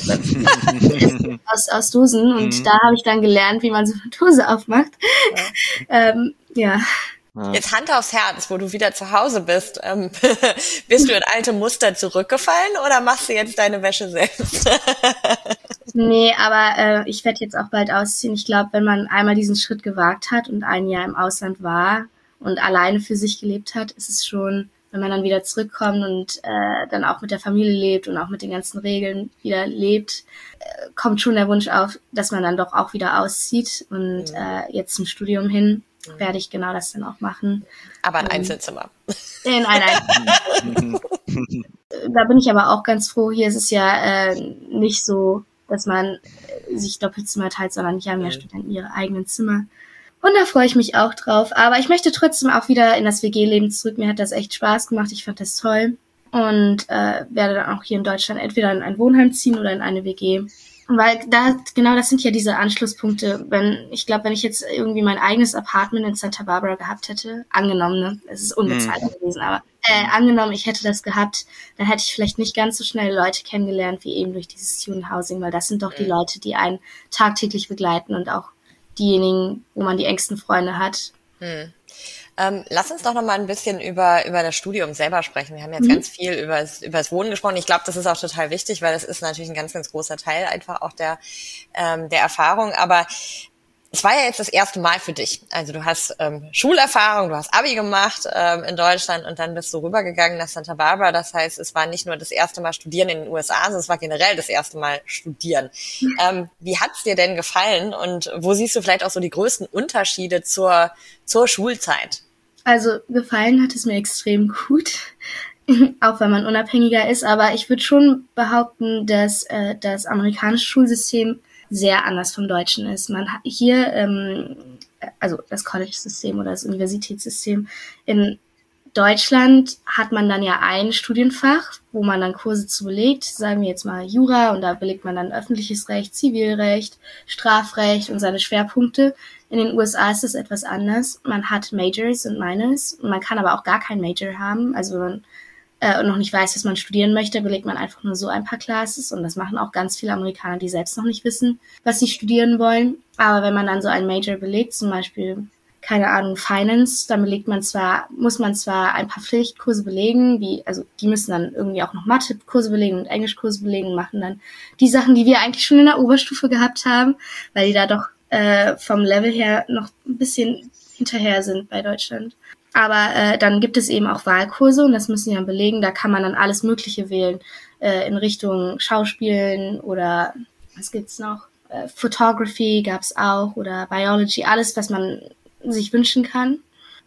Speaker 1: weil aus, aus Dosen und
Speaker 3: Mhm.
Speaker 1: da habe ich dann gelernt, wie man so eine Dose aufmacht. ähm, ja.
Speaker 2: Jetzt Hand aufs Herz, wo du wieder zu Hause bist. Ähm, bist du in alte Muster zurückgefallen oder machst du jetzt deine Wäsche selbst?
Speaker 1: Nee, aber äh, ich werde jetzt auch bald ausziehen. Ich glaube, wenn man einmal diesen Schritt gewagt hat und ein Jahr im Ausland war und alleine für sich gelebt hat, ist es schon, wenn man dann wieder zurückkommt und äh, dann auch mit der Familie lebt und auch mit den ganzen Regeln wieder lebt, äh, kommt schon der Wunsch auf, dass man dann doch auch wieder auszieht. Und äh, jetzt zum Studium hin werde ich genau das dann auch machen.
Speaker 2: Aber ein
Speaker 1: Ähm,
Speaker 2: Einzelzimmer.
Speaker 1: In ein Einzelzimmer. Da bin ich aber auch ganz froh. Hier ist es ja äh, nicht so, dass man äh, sich Doppelzimmer teilt, sondern hier haben ja Studenten ihre eigenen Zimmer. Und da freue ich mich auch drauf. Aber ich möchte trotzdem auch wieder in das W G-Leben zurück. Mir hat das echt Spaß gemacht. Ich fand das toll. Und äh, werde dann auch hier in Deutschland entweder in ein Wohnheim ziehen oder in eine W G. Weil da, genau das sind ja diese Anschlusspunkte. Wenn, ich glaube, wenn ich jetzt irgendwie mein eigenes Apartment in Santa Barbara gehabt hätte, angenommen, ne, es ist unbezahlt
Speaker 3: Mhm.
Speaker 1: gewesen, aber äh, angenommen, ich hätte das gehabt, dann hätte ich vielleicht nicht ganz so schnell Leute kennengelernt, wie eben durch dieses Student Housing, weil das sind doch die Leute, die einen tagtäglich begleiten und auch diejenigen, wo man die engsten Freunde hat.
Speaker 2: Hm. Ähm, lass uns doch noch mal ein bisschen über über das Studium selber sprechen. Wir haben jetzt
Speaker 1: Mhm.
Speaker 2: ganz viel über das, über das Wohnen gesprochen. Ich glaube, das ist auch total wichtig, weil das ist natürlich ein ganz, ganz großer Teil einfach auch der ähm, der Erfahrung. Aber es war ja jetzt das erste Mal für dich. Also du hast ähm, Schulerfahrung, du hast Abi gemacht ähm, in Deutschland und dann bist du rübergegangen nach Santa Barbara. Das heißt, es war nicht nur das erste Mal studieren in den U S A, sondern es war generell das erste Mal studieren. Ähm, wie hat's dir denn gefallen und wo siehst du vielleicht auch so die größten Unterschiede zur zur Schulzeit?
Speaker 1: Also gefallen hat es mir extrem gut, auch wenn man unabhängiger ist. Aber ich würde schon behaupten, dass äh, das amerikanische Schulsystem sehr anders vom deutschen ist. Man hat hier, ähm, also das College-System oder das Universitätssystem in Deutschland hat man dann ja ein Studienfach, wo man dann Kurse zu belegt, sagen wir jetzt mal Jura, und da belegt man dann öffentliches Recht, Zivilrecht, Strafrecht und seine Schwerpunkte. In den U S A ist es etwas anders. Man hat Majors und Minors, man kann aber auch gar kein Major haben, also man äh, und noch nicht weiß, was man studieren möchte, belegt man einfach nur so ein paar Classes. Und das machen auch ganz viele Amerikaner, die selbst noch nicht wissen, was sie studieren wollen. Aber wenn man dann so ein Major belegt, zum Beispiel, keine Ahnung, Finance, dann belegt man zwar, muss man zwar ein paar Pflichtkurse belegen, wie, also die müssen dann irgendwie auch noch Mathe-Kurse belegen und Englischkurse belegen und machen dann die Sachen, die wir eigentlich schon in der Oberstufe gehabt haben, weil die da doch äh, vom Level her noch ein bisschen hinterher sind bei Deutschland. Aber äh, dann gibt es eben auch Wahlkurse und das müssen die dann belegen. Da kann man dann alles Mögliche wählen äh, in Richtung Schauspielen oder was gibt's noch? Äh, Photography gab's auch oder Biology, alles, was man sich wünschen kann.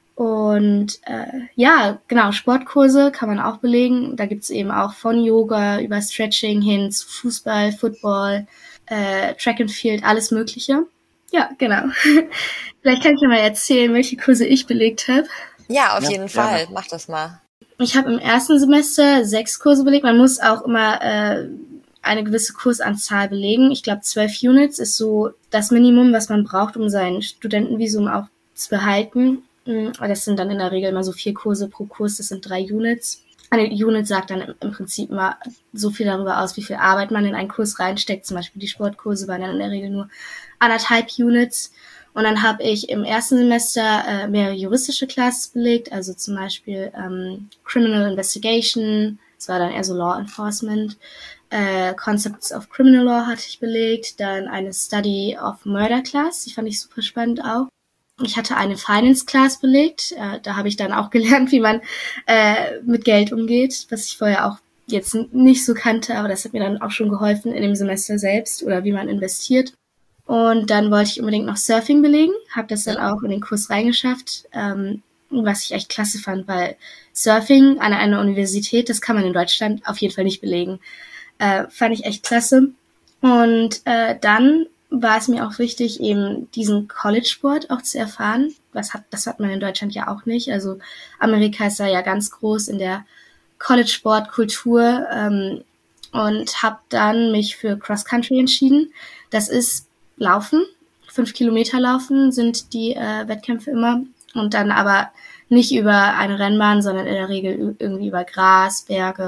Speaker 1: Und äh, ja, genau, Sportkurse kann man auch belegen. Da gibt's eben auch von Yoga über Stretching hin zu Fußball, Football, äh, Track and Field, alles Mögliche. Ja, genau. Vielleicht kann ich dir mal erzählen, welche Kurse ich belegt habe.
Speaker 2: Ja, auf
Speaker 3: Ja,
Speaker 2: jeden Fall.
Speaker 3: gerne.
Speaker 2: Mach das mal.
Speaker 1: Ich habe im ersten Semester sechs Kurse belegt. Man muss auch immer äh, eine gewisse Kursanzahl belegen. Ich glaube, zwölf Units ist so das Minimum, was man braucht, um sein Studentenvisum auch zu behalten. Das sind dann in der Regel immer so vier Kurse pro Kurs, das sind drei Units. Eine Unit sagt dann im Prinzip immer so viel darüber aus, wie viel Arbeit man in einen Kurs reinsteckt. Zum Beispiel die Sportkurse waren dann in der Regel nur anderthalb Units. Und dann habe ich im ersten Semester äh, mehrere juristische Classes belegt, also zum Beispiel ähm, Criminal Investigation, das war dann eher so Law Enforcement, äh, Concepts of Criminal Law hatte ich belegt, dann eine Study of Murder Class, die fand ich super spannend auch. Ich hatte eine Finance Class belegt, äh, da habe ich dann auch gelernt, wie man äh, mit Geld umgeht, was ich vorher auch jetzt nicht so kannte, aber das hat mir dann auch schon geholfen in dem Semester selbst oder wie man investiert. Und dann wollte ich unbedingt noch Surfing belegen, habe das dann auch in den Kurs reingeschafft, ähm, was ich echt klasse fand, weil Surfing an einer Universität, das kann man in Deutschland auf jeden Fall nicht belegen. Äh, fand ich echt klasse. Und äh, dann war es mir auch wichtig, eben diesen College-Sport auch zu erfahren. Was hat, das hat man in Deutschland ja auch nicht. Also Amerika ist da ja ganz groß in der College-Sport-Kultur ähm, und habe dann mich für Cross-Country entschieden. Das ist Laufen, fünf Kilometer laufen sind die äh, Wettkämpfe immer und dann aber nicht über eine Rennbahn, sondern in der Regel irgendwie über Gras,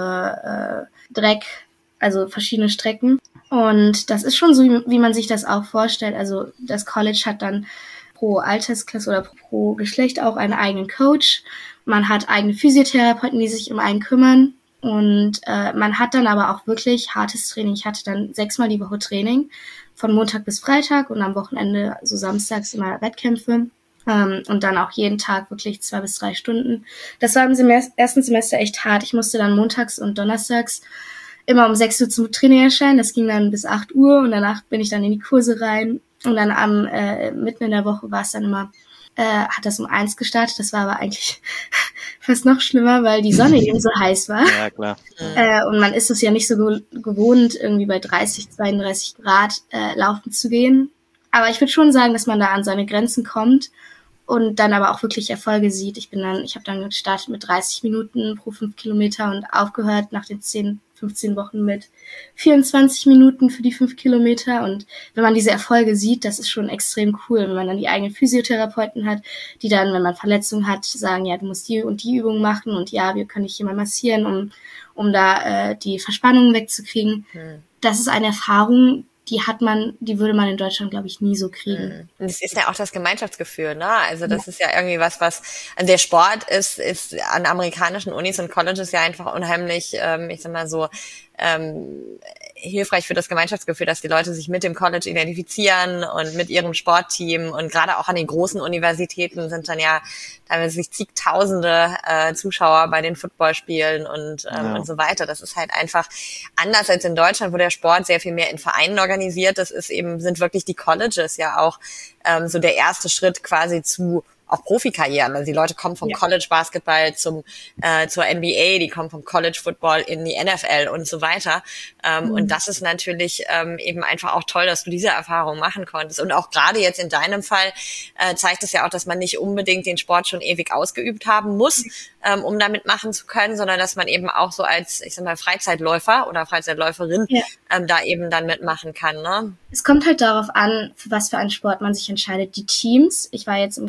Speaker 1: Berge, äh, Dreck, also verschiedene Strecken. Und das ist schon so, wie, wie man sich das auch vorstellt. Also das College hat dann pro Altersklasse oder pro Geschlecht auch einen eigenen Coach. Man hat eigene Physiotherapeuten, die sich um einen kümmern. Und äh, man hat dann aber auch wirklich hartes Training. Ich hatte dann sechsmal die Woche Training, von Montag bis Freitag und am Wochenende, so samstags immer Wettkämpfe. Ähm, und dann auch jeden Tag wirklich zwei bis drei Stunden. Das war im Semester, ersten Semester echt hart. Ich musste dann montags und donnerstags immer um sechs Uhr zum Training erscheinen. Das ging dann bis acht Uhr und danach bin ich dann in die Kurse rein. Und dann am äh, mitten in der Woche war es dann immer, äh, hat das um eins gestartet. Das war aber eigentlich fast noch schlimmer, weil die Sonne eben so heiß war.
Speaker 3: Ja, klar.
Speaker 1: Äh, und man ist es ja nicht so ge- gewohnt, irgendwie bei dreißig, zweiunddreißig Grad äh, laufen zu gehen. Aber ich würde schon sagen, dass man da an seine Grenzen kommt und dann aber auch wirklich Erfolge sieht. Ich bin dann, ich habe dann gestartet mit dreißig Minuten pro fünf Kilometer und aufgehört nach den zehn, fünfzehn Wochen mit vierundzwanzig Minuten für die fünf Kilometer. Und wenn man diese Erfolge sieht, das ist schon extrem cool, wenn man dann die eigenen Physiotherapeuten hat, die dann, wenn man Verletzungen hat, sagen, ja, du musst die und die Übung machen und ja, wir können dich hier mal massieren, um, um da äh, die Verspannungen wegzukriegen. Hm. Das ist eine Erfahrung, die hat man, die würde man in Deutschland, glaube ich, nie so kriegen.
Speaker 2: Und es ist ja auch das Gemeinschaftsgefühl, ne? Also das ja. ist ja irgendwie was, was der Sport ist, ist an amerikanischen Unis und Colleges ja einfach unheimlich, ähm, ich sag mal so, ähm, hilfreich für das Gemeinschaftsgefühl, dass die Leute sich mit dem College identifizieren und mit ihrem Sportteam und gerade auch an den großen Universitäten sind dann ja teilweise sich zigtausende äh, Zuschauer bei den Footballspielen und ähm, ja. und so weiter. Das ist halt einfach anders als in Deutschland, wo der Sport sehr viel mehr in Vereinen organisiert ist, ist eben, sind wirklich die Colleges ja auch ähm, so der erste Schritt quasi zu auch Profikarrieren. Also die Leute kommen vom ja. College Basketball zum äh, zur N B A, die kommen vom College Football in die N F L und so weiter. Ähm, mhm. Und das ist natürlich ähm, eben einfach auch toll, dass du diese Erfahrung machen konntest. Und auch gerade jetzt in deinem Fall äh, zeigt es ja auch, dass man nicht unbedingt den Sport schon ewig ausgeübt haben muss, ähm, um damit machen zu können, sondern dass man eben auch so als, ich sag mal, Freizeitläufer oder Freizeitläuferin ja. ähm, da eben dann mitmachen kann. Ne?
Speaker 1: Es kommt halt darauf an, für was für einen Sport man sich entscheidet. Die Teams, ich war jetzt im College-Team,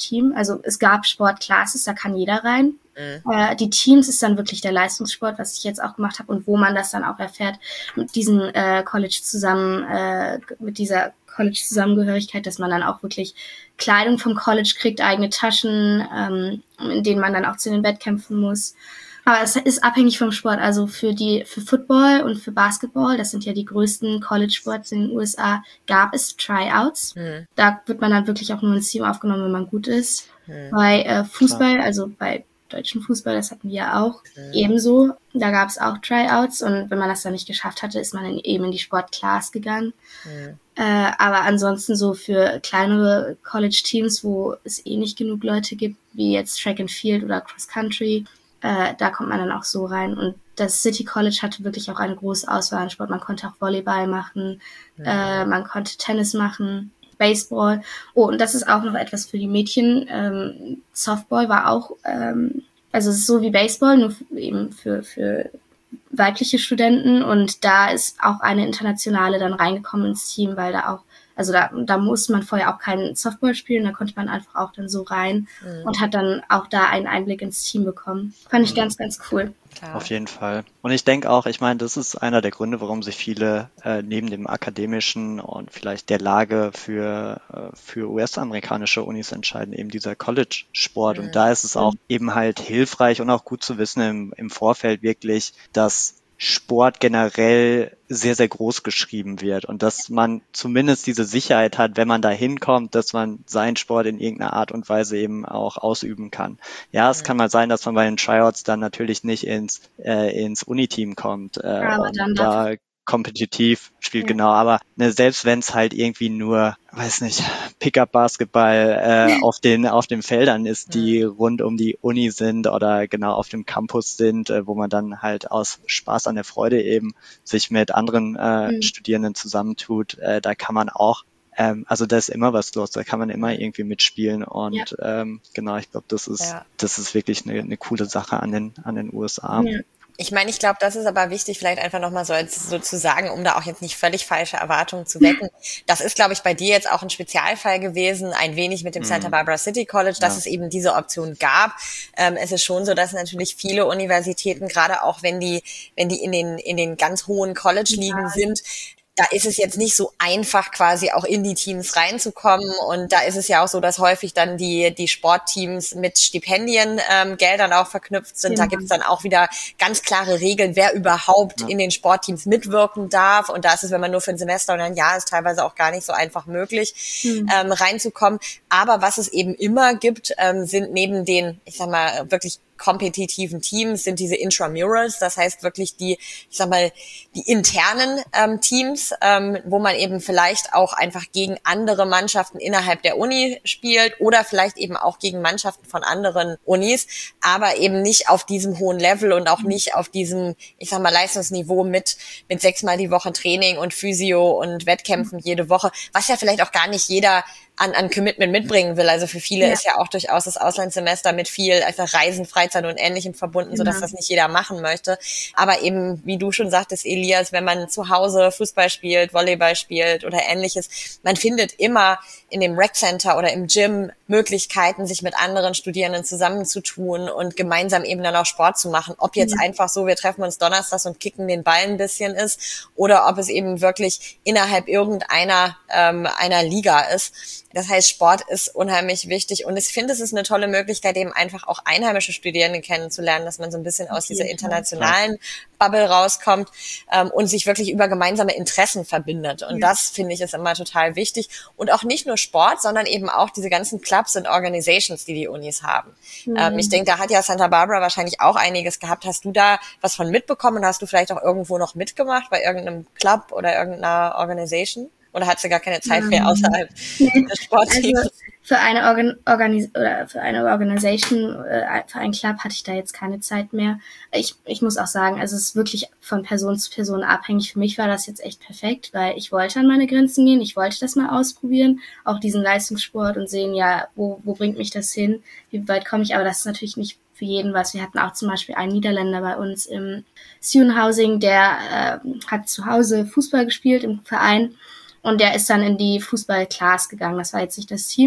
Speaker 1: Team. Also es gab Sportclasses, da kann jeder rein. Mhm. Äh, die Teams ist dann wirklich der Leistungssport, was ich jetzt auch gemacht habe und wo man das dann auch erfährt mit diesem äh, College zusammen, äh, mit dieser College-Zusammengehörigkeit, dass man dann auch wirklich Kleidung vom College kriegt, eigene Taschen, ähm, in denen man dann auch zu den Wettkämpfen muss. Aber es ist abhängig vom Sport. Also für die für Football und für Basketball, das sind ja die größten College-Sports in den U S A, gab es Tryouts. Mhm. Da wird man dann wirklich auch nur ins Team aufgenommen, wenn man gut ist. Mhm. Bei äh, Fußball, also bei deutschen Fußball, das hatten wir ja auch, mhm. ebenso. Da gab es auch Tryouts und wenn man das dann nicht geschafft hatte, ist man dann eben in die Sportclass gegangen. Mhm. Äh, aber ansonsten so für kleinere College-Teams, wo es eh nicht genug Leute gibt, wie jetzt Track and Field oder Cross Country, äh, da kommt man dann auch so rein. Und das City College hatte wirklich auch eine große Auswahl an Sport. Man konnte auch Volleyball machen, mhm. äh, man konnte Tennis machen, Baseball. Oh, und das ist auch noch etwas für die Mädchen. Ähm, Softball war auch, ähm, also es ist so wie Baseball, nur für, eben für, für weibliche Studenten. Und da ist auch eine internationale dann reingekommen ins Team, weil da auch, also da, da musste man vorher auch keinen Softball spielen, da konnte man einfach auch dann so rein mhm. und hat dann auch da einen Einblick ins Team bekommen. Fand ich ganz, ganz cool.
Speaker 3: Klar. Auf jeden Fall. Und ich denke auch, ich meine, das ist einer der Gründe, warum sich viele äh, neben dem akademischen und vielleicht der Lage für äh, für U S-amerikanische Unis entscheiden, eben dieser College-Sport. Mhm. Und da ist es auch eben halt hilfreich und auch gut zu wissen im, im Vorfeld wirklich, dass Sport generell sehr, sehr groß geschrieben wird und dass man zumindest diese Sicherheit hat, wenn man da hinkommt, dass man seinen Sport in irgendeiner Art und Weise eben auch ausüben kann. Ja, es mhm. kann mal sein, dass man bei den Tryouts dann natürlich nicht ins äh, ins Uniteam kommt äh,
Speaker 1: aber
Speaker 3: und
Speaker 1: dann
Speaker 3: da kompetitiv spielt, ja. Genau, aber ne, selbst wenn es halt irgendwie nur, weiß nicht, Pickup-Basketball äh, auf den auf den Feldern ist, die mhm. rund um die Uni sind oder genau auf dem Campus sind, äh, wo man dann halt aus Spaß an der Freude eben sich mit anderen äh, mhm. Studierenden zusammentut, äh, da kann man auch, ähm, also da ist immer was los, da kann man immer irgendwie mitspielen und ja. ähm, genau, ich glaube, das ist ja. das ist wirklich eine, eine coole Sache an den an den U S A.
Speaker 2: Ja. Ich meine, ich glaube, das ist aber wichtig, vielleicht einfach nochmal so, so zu sagen, um da auch jetzt nicht völlig falsche Erwartungen zu wecken. Das ist, glaube ich, bei dir jetzt auch ein Spezialfall gewesen, ein wenig mit dem Santa Barbara City College, dass ja. es eben diese Option gab. Ähm, es ist schon so, dass natürlich viele Universitäten, gerade auch wenn die, wenn die in den, in den ganz hohen College-Ligen ja. sind, da ist es jetzt nicht so einfach, quasi auch in die Teams reinzukommen. Und da ist es ja auch so, dass häufig dann die die Sportteams mit Stipendiengeldern ähm, Geldern auch verknüpft sind. Ja. Da gibt es dann auch wieder ganz klare Regeln, wer überhaupt ja. in den Sportteams mitwirken darf. Und da ist es, wenn man nur für ein Semester oder ein Jahr ist, teilweise auch gar nicht so einfach möglich, mhm. ähm, reinzukommen. Aber was es eben immer gibt, ähm, sind neben den, ich sag mal, wirklich kompetitiven Teams sind diese Intramurals, das heißt wirklich die, ich sag mal, die internen ähm, Teams, ähm, wo man eben vielleicht auch einfach gegen andere Mannschaften innerhalb der Uni spielt oder vielleicht eben auch gegen Mannschaften von anderen Unis, aber eben nicht auf diesem hohen Level und auch nicht auf diesem, ich sag mal, Leistungsniveau mit mit sechsmal die Woche Training und Physio und Wettkämpfen jede Woche, was ja vielleicht auch gar nicht jeder an, an Commitment mitbringen will. Also für viele ja. ist ja auch durchaus das Auslandssemester mit viel einfach Reisen, Freizeit und Ähnlichem verbunden, genau. sodass das nicht jeder machen möchte. Aber eben, wie du schon sagtest, Elias, wenn man zu Hause Fußball spielt, Volleyball spielt oder Ähnliches, man findet immer in dem Rec Center oder im Gym Möglichkeiten, sich mit anderen Studierenden zusammenzutun und gemeinsam eben dann auch Sport zu machen. Ob jetzt ja. einfach so, wir treffen uns donnerstags und kicken den Ball ein bisschen ist oder ob es eben wirklich innerhalb irgendeiner ähm, einer Liga ist. Das heißt, Sport ist unheimlich wichtig und ich finde, es ist eine tolle Möglichkeit, eben einfach auch einheimische Studierende kennenzulernen, dass man so ein bisschen aus dieser internationalen Bubble rauskommt ähm, und sich wirklich über gemeinsame Interessen verbindet. Und ja. das, finde ich, ist immer total wichtig. Und auch nicht nur Sport, sondern eben auch diese ganzen Clubs und Organizations, die die Unis haben. Mhm. Ähm, ich denke, da hat ja Santa Barbara wahrscheinlich auch einiges gehabt. Hast du da was von mitbekommen? Hast du vielleicht auch irgendwo noch mitgemacht bei irgendeinem Club oder irgendeiner Organisation? Oder hat sie gar keine Zeit mehr außerhalb
Speaker 1: nee.
Speaker 2: des Sportteams?
Speaker 1: Also für eine Organ- Organis- oder für eine Organisation, äh, für einen Club hatte ich da jetzt keine Zeit mehr. Ich, ich muss auch sagen, also es ist wirklich von Person zu Person abhängig. Für mich war das jetzt echt perfekt, weil ich wollte an meine Grenzen gehen. Ich wollte das mal ausprobieren, auch diesen Leistungssport und sehen, ja, wo, wo bringt mich das hin? Wie weit komme ich? Aber das ist natürlich nicht für jeden was. Wir hatten auch zum Beispiel einen Niederländer bei uns im Student Housing, der äh, hat zu Hause Fußball gespielt im Verein. Und der ist dann in die Fußball-Class gegangen. Das war jetzt nicht das Team.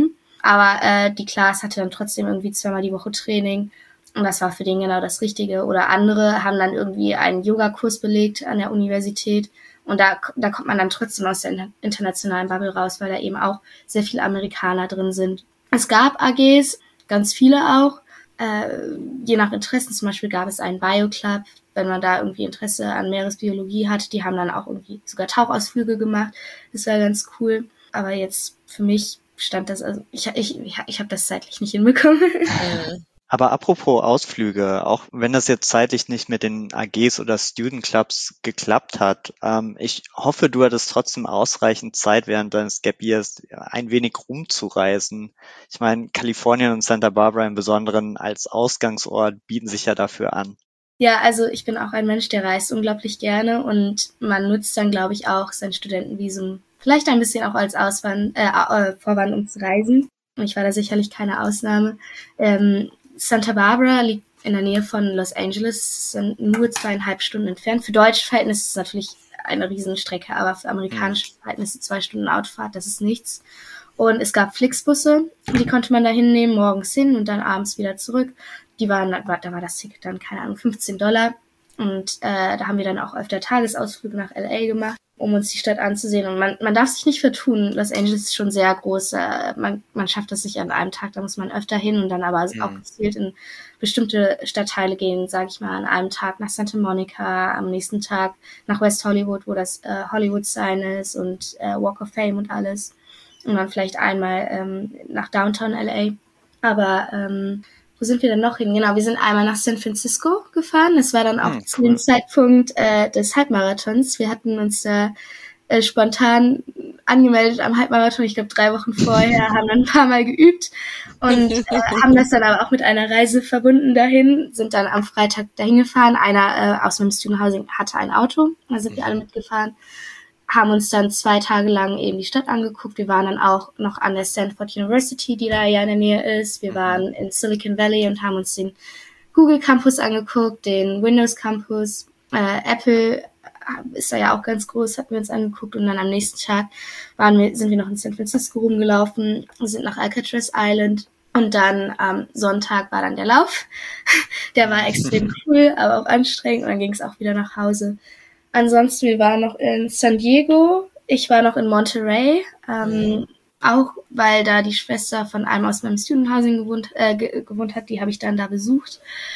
Speaker 1: Aber äh, die Class hatte dann trotzdem irgendwie zweimal die Woche Training. Und das war für den genau das Richtige. Oder andere haben dann irgendwie einen Yogakurs belegt an der Universität. Und da, da kommt man dann trotzdem aus der internationalen Bubble raus, weil da eben auch sehr viele Amerikaner drin sind. Es gab A Gs, ganz viele auch. Äh, je nach Interessen, zum Beispiel gab es einen Bio-Club, wenn man da irgendwie Interesse an Meeresbiologie hat. Die haben dann auch irgendwie sogar Tauchausflüge gemacht. Das war ganz cool. Aber jetzt für mich stand das, also ich, ich, ich, ich habe das zeitlich nicht hinbekommen.
Speaker 3: Aber apropos Ausflüge, auch wenn das jetzt zeitlich nicht mit den A Gs oder Student Clubs geklappt hat, ähm, ich hoffe, du hattest trotzdem ausreichend Zeit während deines Gap Years ein wenig rumzureisen. Ich meine, Kalifornien und Santa Barbara im Besonderen als Ausgangsort bieten sich ja dafür an.
Speaker 1: Ja, also ich bin auch ein Mensch, der reist unglaublich gerne und man nutzt dann, glaube ich, auch sein Studentenvisum vielleicht ein bisschen auch als Auswand äh, Vorwand, um zu reisen. Ich war da sicherlich keine Ausnahme. Ähm, Santa Barbara liegt in der Nähe von Los Angeles, sind nur zweieinhalb Stunden entfernt. Für deutsche Verhältnisse ist es natürlich eine Riesenstrecke, aber für amerikanische Verhältnisse zwei Stunden Autofahrt, das ist nichts. Und es gab Flixbusse, die konnte man da hinnehmen, morgens hin und dann abends wieder zurück. Die waren, da war das Ticket dann, keine Ahnung, fünfzehn Dollar. Und äh, da haben wir dann auch öfter Tagesausflüge nach L A gemacht, um uns die Stadt anzusehen. Und man, man darf sich nicht vertun. Los Angeles ist schon sehr groß. Äh, man, man schafft das nicht an einem Tag, da muss man öfter hin und dann aber mhm. auch gezielt in bestimmte Stadtteile gehen, sage ich mal, an einem Tag nach Santa Monica, am nächsten Tag nach West Hollywood, wo das äh, Hollywood Sign ist und äh, Walk of Fame und alles. Und dann vielleicht einmal ähm, nach Downtown L A. Aber ähm, wo sind wir denn noch hin? Genau, wir sind einmal nach San Francisco gefahren. Das war dann auch hm, zu cool. dem Zeitpunkt äh, des Halbmarathons. Wir hatten uns da äh, spontan angemeldet am Halbmarathon, ich glaube drei Wochen vorher, haben dann ein paar Mal geübt und äh, haben das dann aber auch mit einer Reise verbunden dahin, sind dann am Freitag dahin gefahren. Einer äh, aus meinem Student Housing hatte ein Auto, da sind wir alle mitgefahren. Haben uns dann zwei Tage lang eben die Stadt angeguckt. Wir waren dann auch noch an der Stanford University, die da ja in der Nähe ist. Wir waren in Silicon Valley und haben uns den Google Campus angeguckt, den Windows Campus. Äh, Apple ist da ja auch ganz groß, hatten wir uns angeguckt. Und dann am nächsten Tag waren wir, sind wir noch in San Francisco rumgelaufen, sind nach Alcatraz Island. Und dann am Sonntag war dann der Lauf. Der war extrem cool, aber auch anstrengend. Und dann ging es auch wieder nach Hause. Ansonsten, wir waren noch in San Diego, ich war noch in Monterey, ähm, mhm. auch weil da die Schwester von einem aus meinem Student Housing gewohnt, äh, ge- gewohnt hat, die habe ich dann da besucht.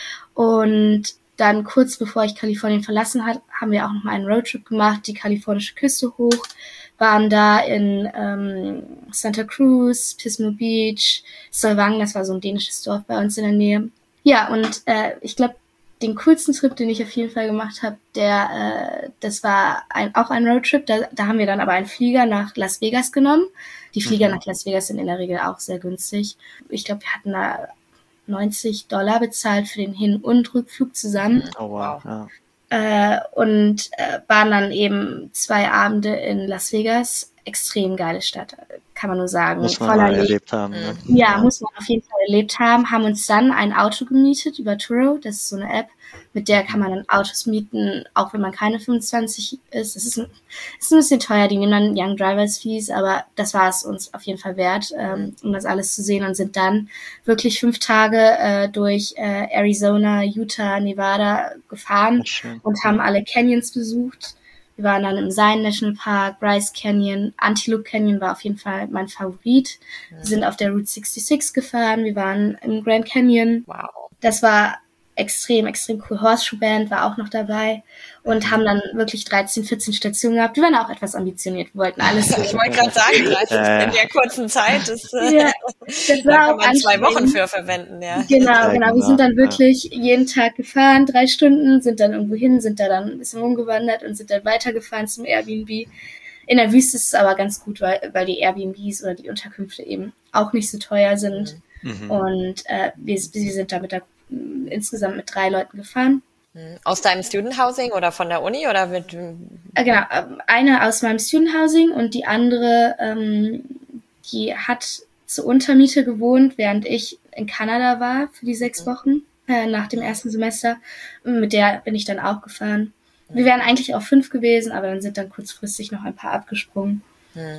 Speaker 1: Und dann kurz bevor ich Kalifornien verlassen hat, haben wir auch noch mal einen Roadtrip gemacht, die kalifornische Küste hoch, waren da in ähm, Santa Cruz, Pismo Beach, Solvang, das war so ein dänisches Dorf bei uns in der Nähe. Ja, und äh, ich glaube, den coolsten Trip, den ich auf jeden Fall gemacht habe, der, äh, das war ein, auch ein Roadtrip. Da, da haben wir dann aber einen Flieger nach Las Vegas genommen. Die Flieger mhm. nach Las Vegas sind in der Regel auch sehr günstig. Ich glaube, wir hatten da neunzig Dollar bezahlt für den Hin- und Rückflug zusammen.
Speaker 3: Oh wow. Ja.
Speaker 1: Äh, und äh, waren dann eben zwei Abende in Las Vegas. Extrem geile Stadt, kann man nur sagen.
Speaker 3: Muss man mal erlebt haben. Ne?
Speaker 1: Ja, ja, muss man auf jeden Fall erlebt haben. Haben uns dann ein Auto gemietet über Turo. Das ist so eine App, mit der kann man dann Autos mieten, auch wenn man keine fünfundzwanzig ist. Es ist ein, ist ein bisschen teuer, die nehmen dann Young Drivers Fees, aber das war es uns auf jeden Fall wert, ähm, um das alles zu sehen und sind dann wirklich fünf Tage äh, durch äh, Arizona, Utah, Nevada gefahren und haben alle Canyons besucht. Wir waren dann im Zion National Park, Bryce Canyon, Antelope Canyon war auf jeden Fall mein Favorit. Ja. Wir sind auf der Route sechsundsechzig gefahren, wir waren im Grand Canyon. Wow. Das war extrem, extrem cool. Horseshoe Band war auch noch dabei und haben dann wirklich dreizehn, vierzehn Stationen gehabt. Wir waren auch etwas ambitioniert, wir wollten alles sehen.
Speaker 2: Ich wollte gerade sagen, dreizehn äh. in der kurzen Zeit, das,
Speaker 1: ja, das
Speaker 2: da kann man zwei Wochen für verwenden. Ja.
Speaker 1: Genau, ja, genau. Wir sind dann wirklich ja. jeden Tag gefahren, drei Stunden, sind dann irgendwo hin, sind da dann ein bisschen rumgewandert und sind dann weitergefahren zum Airbnb. In der Wüste ist es aber ganz gut, weil, weil die Airbnbs oder die Unterkünfte eben auch nicht so teuer sind. Mhm. Und äh, wir, wir sind da mit der insgesamt mit drei Leuten gefahren.
Speaker 2: Aus deinem Student Housing oder von der Uni oder mit?
Speaker 1: Äh, genau, eine aus meinem Student Housing und die andere, ähm, die hat zur Untermiete gewohnt, während ich in Kanada war für die sechs Wochen äh, nach dem ersten Semester. Mit der bin ich dann auch gefahren. Wir wären eigentlich auch fünf gewesen, aber dann sind dann kurzfristig noch ein paar abgesprungen.
Speaker 2: Hm.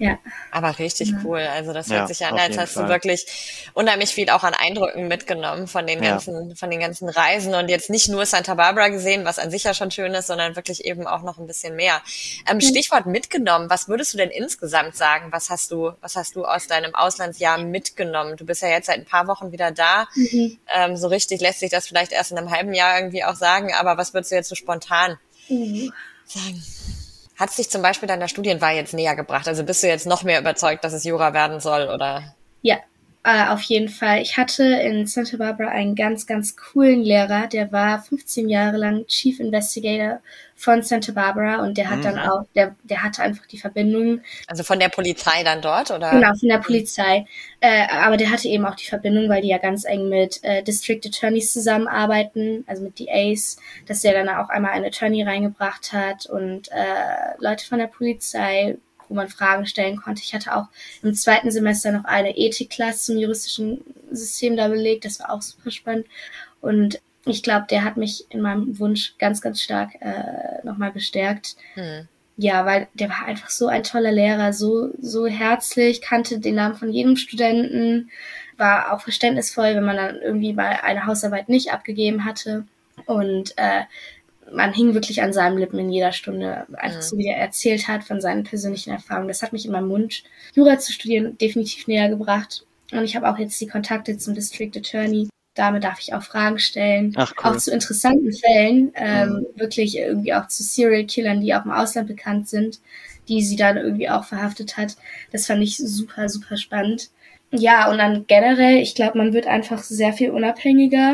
Speaker 1: Ja.
Speaker 2: Aber richtig
Speaker 1: Ja.
Speaker 2: cool. Also das
Speaker 3: Ja,
Speaker 2: hört sich an,
Speaker 3: auf
Speaker 2: als
Speaker 3: jeden
Speaker 2: hast
Speaker 3: Fall.
Speaker 2: du wirklich unheimlich viel auch an Eindrücken mitgenommen von den
Speaker 3: Ja.
Speaker 2: ganzen, von den ganzen Reisen und jetzt nicht nur Santa Barbara gesehen, was an sich ja schon schön ist, sondern wirklich eben auch noch ein bisschen mehr. Ähm, Stichwort mitgenommen. Was würdest du denn insgesamt sagen? Was hast du, was hast du aus deinem Auslandsjahr mitgenommen? Du bist ja jetzt seit ein paar Wochen wieder da.
Speaker 1: Mhm.
Speaker 2: Ähm, so richtig lässt sich das vielleicht erst in einem halben Jahr irgendwie auch sagen, aber was würdest du jetzt so spontan
Speaker 1: Uh.
Speaker 2: sagen? Hat es dich zum Beispiel deiner Studienwahl jetzt näher gebracht? Also bist du jetzt noch mehr überzeugt, dass es Jura werden soll, oder?
Speaker 1: Ja, äh, auf jeden Fall. Ich hatte in Santa Barbara einen ganz, ganz coolen Lehrer, der war fünfzehn Jahre lang Chief Investigator von Santa Barbara und der hat
Speaker 3: Mhm.
Speaker 1: dann auch, der, der hatte einfach die Verbindung,
Speaker 2: Also von der Polizei dann dort, oder?
Speaker 1: genau, von der Polizei. Äh, aber der hatte eben auch die Verbindung, weil die ja ganz eng mit äh, District Attorneys zusammenarbeiten, also mit D As, dass der dann auch einmal einen Attorney reingebracht hat und äh, Leute von der Polizei, wo man Fragen stellen konnte. Ich hatte auch im zweiten Semester noch eine Ethikklasse zum juristischen System da belegt. Das war auch super spannend. Und ich glaube, der hat mich in meinem Wunsch ganz, ganz stark äh, nochmal bestärkt.
Speaker 2: Hm.
Speaker 1: Ja, weil der war einfach so ein toller Lehrer, so so herzlich, kannte den Namen von jedem Studenten, war auch verständnisvoll, wenn man dann irgendwie mal eine Hausarbeit nicht abgegeben hatte. Und äh, man hing wirklich an seinen Lippen in jeder Stunde, einfach
Speaker 2: Mhm.
Speaker 1: so wie er erzählt hat von seinen persönlichen Erfahrungen. Das hat mich in meinem Wunsch, Jura zu studieren, definitiv näher gebracht. Und ich habe auch jetzt die Kontakte zum District Attorney. Damit darf ich auch Fragen stellen,
Speaker 3: Ach, cool.
Speaker 1: auch zu interessanten Fällen, ähm,
Speaker 3: Mhm.
Speaker 1: wirklich irgendwie auch zu Serial-Killern, die auch im Ausland bekannt sind, die sie dann irgendwie auch verhaftet hat. Das fand ich super, super spannend. Ja, und dann generell, ich glaube, man wird einfach sehr viel unabhängiger.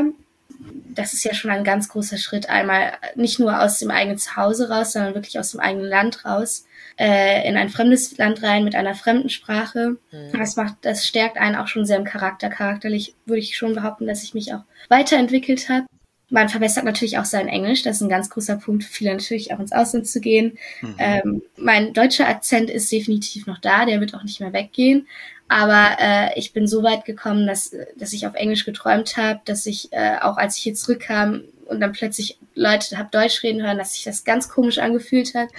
Speaker 1: Das ist ja schon ein ganz großer Schritt, einmal nicht nur aus dem eigenen Zuhause raus, sondern wirklich aus dem eigenen Land raus, äh, in ein fremdes Land rein mit einer fremden Sprache.
Speaker 2: Mhm.
Speaker 1: Das macht, das stärkt einen auch schon sehr im Charakter. Charakterlich würde ich schon behaupten, dass ich mich auch weiterentwickelt habe. Man verbessert natürlich auch sein Englisch. Das ist ein ganz großer Punkt für viele natürlich auch ins Ausland zu gehen.
Speaker 3: Mhm.
Speaker 1: Ähm, mein deutscher Akzent ist definitiv noch da, der wird auch nicht mehr weggehen. Aber äh, ich bin so weit gekommen, dass, dass ich auf Englisch geträumt habe, dass ich äh, auch als ich hier zurückkam und dann plötzlich Leute hab Deutsch reden hören, dass sich das ganz komisch angefühlt hat.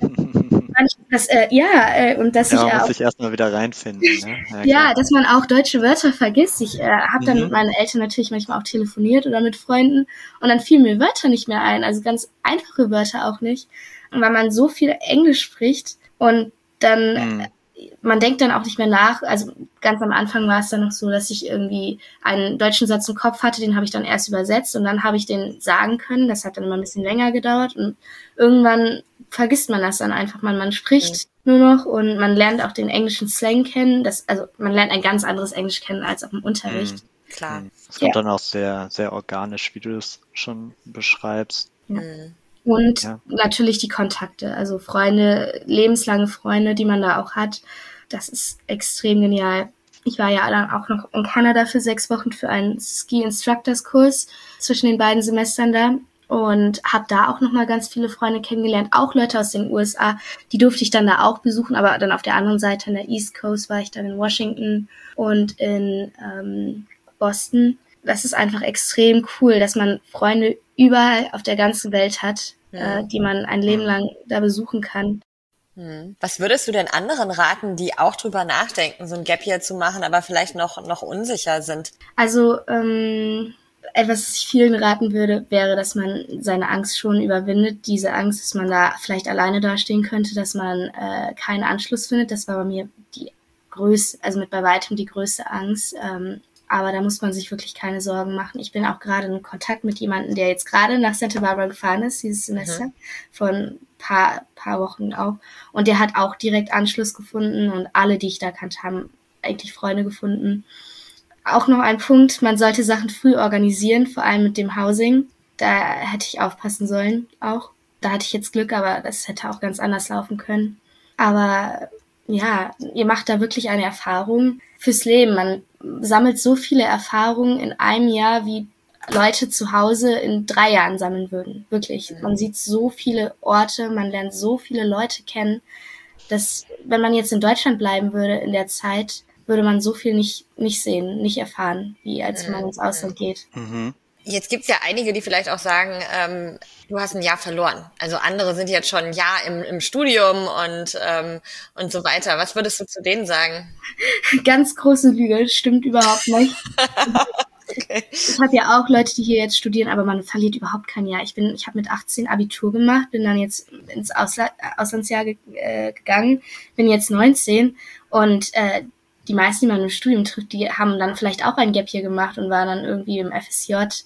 Speaker 1: Das, äh, ja, äh, und dass
Speaker 3: Ja,
Speaker 1: ich
Speaker 3: man
Speaker 1: äh,
Speaker 3: muss
Speaker 1: auch
Speaker 3: sich erstmal wieder reinfinden. Ne? Ja,
Speaker 1: ja,
Speaker 3: klar.
Speaker 1: dass man auch deutsche Wörter vergisst. Ich äh, habe dann
Speaker 3: Mhm.
Speaker 1: mit meinen Eltern natürlich manchmal auch telefoniert oder mit Freunden und dann fielen mir Wörter nicht mehr ein, also ganz einfache Wörter auch nicht. Und weil man so viel Englisch spricht und dann,
Speaker 3: Mhm.
Speaker 1: man denkt dann auch nicht mehr nach, also ganz am Anfang war es dann noch so, dass ich irgendwie einen deutschen Satz im Kopf hatte, den habe ich dann erst übersetzt und dann habe ich den sagen können. Das hat dann immer ein bisschen länger gedauert und irgendwann vergisst man das dann einfach. Man, man spricht nur noch und man lernt auch den englischen Slang kennen. Das, also man lernt ein ganz anderes Englisch kennen als auch im Unterricht.
Speaker 2: Klar.
Speaker 3: Mhm. Das kommt
Speaker 1: Ja.
Speaker 3: dann auch sehr, sehr organisch, wie du es schon beschreibst.
Speaker 2: Mhm.
Speaker 1: Und
Speaker 3: Ja.
Speaker 1: natürlich die Kontakte, also Freunde, lebenslange Freunde, die man da auch hat. Das ist extrem genial. Ich war ja dann auch noch in Kanada für sechs Wochen für einen Ski-Instructors-Kurs zwischen den beiden Semestern da und habe da auch nochmal ganz viele Freunde kennengelernt, auch Leute aus den U S A, die durfte ich dann da auch besuchen, aber dann auf der anderen Seite an der East Coast war ich dann in Washington und in ähm, Boston. Das ist einfach extrem cool, dass man Freunde überall auf der ganzen Welt hat,
Speaker 2: Ja.
Speaker 1: äh, die man ein Leben lang da besuchen kann.
Speaker 2: Hm. Was würdest du denn anderen raten, die auch drüber nachdenken, so ein Gap Year zu machen, aber vielleicht noch, noch unsicher sind?
Speaker 1: Also ähm, etwas, was ich vielen raten würde, wäre, dass man seine Angst schon überwindet. Diese Angst, dass man da vielleicht alleine dastehen könnte, dass man äh, keinen Anschluss findet. Das war bei mir die größte, also mit bei weitem die größte Angst. Ähm, aber da muss man sich wirklich keine Sorgen machen. Ich bin auch gerade in Kontakt mit jemandem, der jetzt gerade nach Santa Barbara gefahren ist, dieses Semester, mhm. von paar paar Wochen auch. Und der hat auch direkt Anschluss gefunden und alle, die ich da kannte, haben eigentlich Freunde gefunden. Auch noch ein Punkt, man sollte Sachen früh organisieren, vor allem mit dem Housing. Da hätte ich aufpassen sollen auch. Da hatte ich jetzt Glück, aber das hätte auch ganz anders laufen können. Aber ja, ihr macht da wirklich eine Erfahrung fürs Leben. Man sammelt so viele Erfahrungen in einem Jahr, wie Leute zu Hause in drei Jahren sammeln würden. Wirklich. Man sieht so viele Orte, man lernt so viele Leute kennen, dass, wenn man jetzt in Deutschland bleiben würde in der Zeit, würde man so viel nicht, nicht sehen, nicht erfahren, wie als man ins Ausland geht.
Speaker 3: Mhm.
Speaker 2: Jetzt gibt's ja einige, die vielleicht auch sagen, ähm, du hast ein Jahr verloren. Also andere sind jetzt schon ein Jahr im, im Studium und ähm, und so weiter. Was würdest du zu denen sagen?
Speaker 1: Ganz große Lüge, stimmt überhaupt nicht.
Speaker 2: Okay.
Speaker 1: Ich habe ja auch Leute, die hier jetzt studieren, aber man verliert überhaupt kein Jahr. Ich bin, ich habe mit achtzehn Abitur gemacht, bin dann jetzt ins Ausla- Auslandsjahr ge- äh, gegangen, bin jetzt neunzehn und äh, die meisten, die man im Studium trifft, die haben dann vielleicht auch ein Gap Year gemacht und waren dann irgendwie im F S J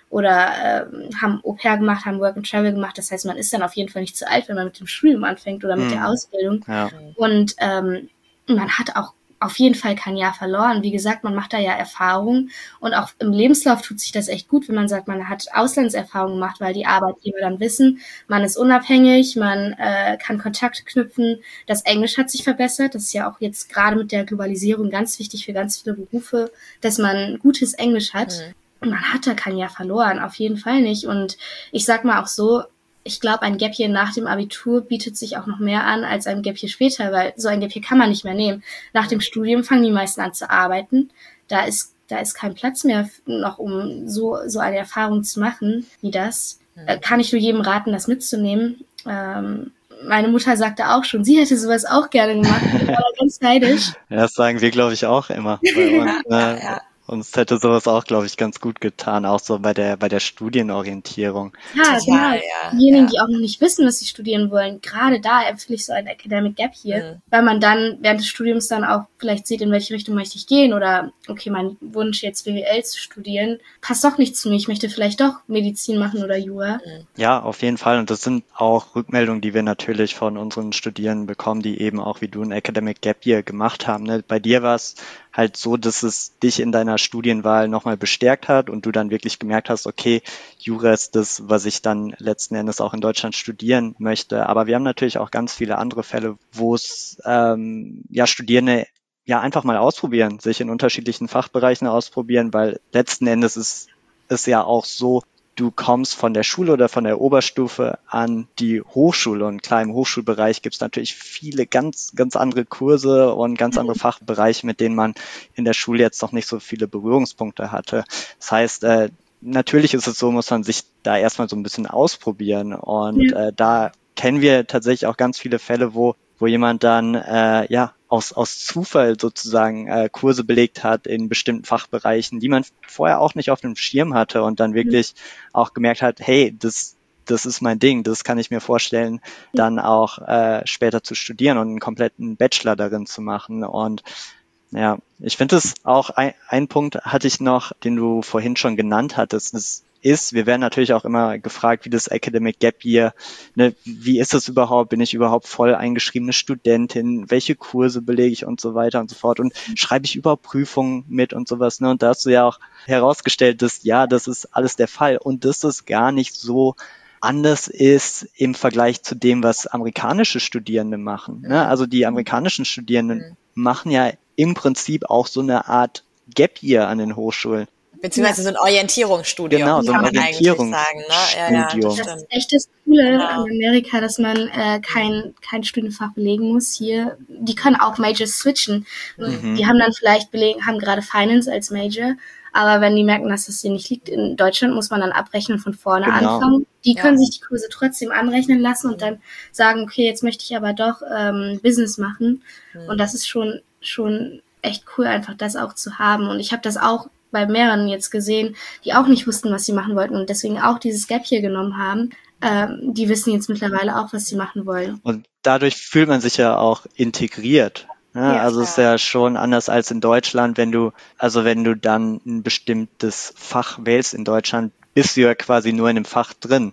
Speaker 1: oder äh, haben Au pair gemacht, haben Work and Travel gemacht. Das heißt, man ist dann auf jeden Fall nicht zu alt, wenn man mit dem Studium anfängt oder mit
Speaker 3: Mhm.
Speaker 1: der Ausbildung.
Speaker 3: Ja.
Speaker 1: Und ähm, man hat auch auf jeden Fall kein Jahr verloren. Wie gesagt, man macht da ja Erfahrung und auch im Lebenslauf tut sich das echt gut, wenn man sagt, man hat Auslandserfahrung gemacht, weil die Arbeitgeber dann wissen, man ist unabhängig, man äh, kann Kontakte knüpfen, das Englisch hat sich verbessert, das ist ja auch jetzt gerade mit der Globalisierung ganz wichtig für ganz viele Berufe, dass man gutes Englisch hat. Mhm. Und man hat da kein Jahr verloren, auf jeden Fall nicht. Und ich sag mal auch so, ich glaube, ein Gap Year nach dem Abitur bietet sich auch noch mehr an als ein Gap Year später, weil so ein Gap Year kann man nicht mehr nehmen. Nach dem Studium fangen die meisten an zu arbeiten. Da ist, da ist kein Platz mehr noch, um so, so eine Erfahrung zu machen wie das. Äh, kann ich nur jedem raten, das mitzunehmen. Ähm, meine Mutter sagte auch schon, sie hätte sowas auch gerne gemacht. Ich war da ganz neidisch.
Speaker 3: Ja, das sagen wir, glaube ich, auch immer. Bei uns,
Speaker 2: Ja,
Speaker 3: äh,
Speaker 2: ja.
Speaker 3: uns hätte sowas auch, glaube ich, ganz gut getan, auch so bei der bei der Studienorientierung.
Speaker 1: Ja,
Speaker 2: Total,
Speaker 1: genau.
Speaker 2: ja,
Speaker 1: Diejenigen,
Speaker 2: ja.
Speaker 1: die auch noch nicht wissen, was sie studieren wollen, gerade da empfehle ich so ein Academic Gap Year,
Speaker 2: Mhm.
Speaker 1: weil man dann während des Studiums dann auch vielleicht sieht, in welche Richtung möchte ich gehen oder, okay, mein Wunsch jetzt B W L zu studieren, passt doch nicht zu mir, ich möchte vielleicht doch Medizin machen oder Jura.
Speaker 3: Ja, auf jeden Fall. Und das sind auch Rückmeldungen, die wir natürlich von unseren Studierenden bekommen, die eben auch wie du ein Academic Gap Year gemacht haben. Ne? Bei dir war es halt so, dass es dich in deiner Studienwahl nochmal bestärkt hat und du dann wirklich gemerkt hast, okay, Jura ist das, was ich dann letzten Endes auch in Deutschland studieren möchte. Aber wir haben natürlich auch ganz viele andere Fälle, wo es ähm, ja Studierende ja einfach mal ausprobieren, sich in unterschiedlichen Fachbereichen ausprobieren, weil letzten Endes ist es ja auch so, du kommst von der Schule oder von der Oberstufe an die Hochschule und klar, im Hochschulbereich gibt es natürlich viele ganz, ganz andere Kurse und ganz andere Fachbereiche, mit denen man in der Schule jetzt noch nicht so viele Berührungspunkte hatte. Das heißt, äh, natürlich ist es so, muss man sich da erstmal so ein bisschen ausprobieren und
Speaker 1: Ja.
Speaker 3: äh, da kennen wir tatsächlich auch ganz viele Fälle, wo wo jemand dann äh, ja aus aus Zufall sozusagen äh, Kurse belegt hat in bestimmten Fachbereichen, die man vorher auch nicht auf dem Schirm hatte und dann wirklich auch gemerkt hat, hey, das das ist mein Ding, das kann ich mir vorstellen, dann auch äh, später zu studieren und einen kompletten Bachelor darin zu machen. Und ja, ich finde es auch ein, ein Punkt hatte ich noch, den du vorhin schon genannt hattest. Das ist, wir werden natürlich auch immer gefragt, wie das Academic Gap Year, ne, wie ist das überhaupt? Bin ich überhaupt voll eingeschriebene Studentin? Welche Kurse belege ich und so weiter und so fort? Und schreibe ich überhaupt Prüfungen mit und sowas? Ne? Und da hast du ja auch herausgestellt, dass ja, das ist alles der Fall und dass es gar nicht so anders ist im Vergleich zu dem, was amerikanische Studierende machen. Ne? Also die amerikanischen Studierenden machen ja im Prinzip auch so eine Art Gap Year an den Hochschulen.
Speaker 2: Beziehungsweise so ein Orientierungsstudium,
Speaker 3: Genau, so ein
Speaker 2: kann man eigentlich sagen. Ne? Ja, ja, das
Speaker 3: Orientierungsstudium.
Speaker 1: Das
Speaker 2: stimmt.
Speaker 1: ist echt das Coole
Speaker 2: Genau.
Speaker 1: an Amerika, dass man äh, kein kein Studienfach belegen muss hier. Die können auch Majors switchen.
Speaker 3: Mhm.
Speaker 1: Die haben dann vielleicht belegen, haben gerade Finance als Major, aber wenn die merken, dass es denen nicht liegt in Deutschland, muss man dann abrechnen von vorne
Speaker 3: Genau.
Speaker 1: anfangen. Die
Speaker 2: Ja.
Speaker 1: können sich die Kurse trotzdem anrechnen lassen und dann sagen, okay, jetzt möchte ich aber doch ähm, Business machen. Und das ist schon schon echt cool, einfach das auch zu haben. Und ich habe das auch bei mehreren jetzt gesehen, die auch nicht wussten, was sie machen wollten und deswegen auch dieses Gap hier genommen haben. Ähm, die wissen jetzt mittlerweile auch, was sie machen wollen.
Speaker 3: Und dadurch fühlt man sich ja auch integriert. Ja,
Speaker 1: Ja,
Speaker 3: also es ist ja schon anders als in Deutschland, wenn du, also wenn du dann ein bestimmtes Fach wählst in Deutschland, bist du ja quasi nur in dem Fach drin.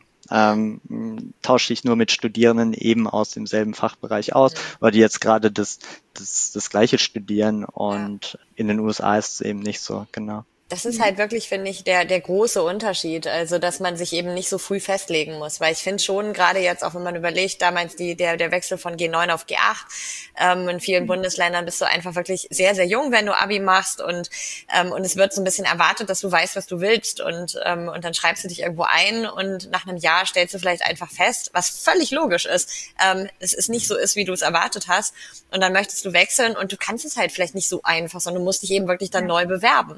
Speaker 3: Ähm, tausch dich nur mit Studierenden eben aus demselben Fachbereich aus, weil die jetzt gerade das, das, das Gleiche studieren und in den U S A ist es eben nicht so, genau.
Speaker 2: Das ist halt wirklich, finde ich, der der große Unterschied, also dass man sich eben nicht so früh festlegen muss, weil ich finde schon, gerade jetzt auch wenn man überlegt, damals die der der Wechsel von G neun auf G acht, ähm, in vielen Bundesländern bist du einfach wirklich sehr, sehr jung, wenn du Abi machst und ähm, und es wird so ein bisschen erwartet, dass du weißt, was du willst und ähm, und dann schreibst du dich irgendwo ein und nach einem Jahr stellst du vielleicht einfach fest, was völlig logisch ist, ähm, es ist nicht so ist, wie du es erwartet hast und dann möchtest du wechseln und du kannst es halt vielleicht nicht so einfach, sondern du musst dich eben wirklich dann neu bewerben.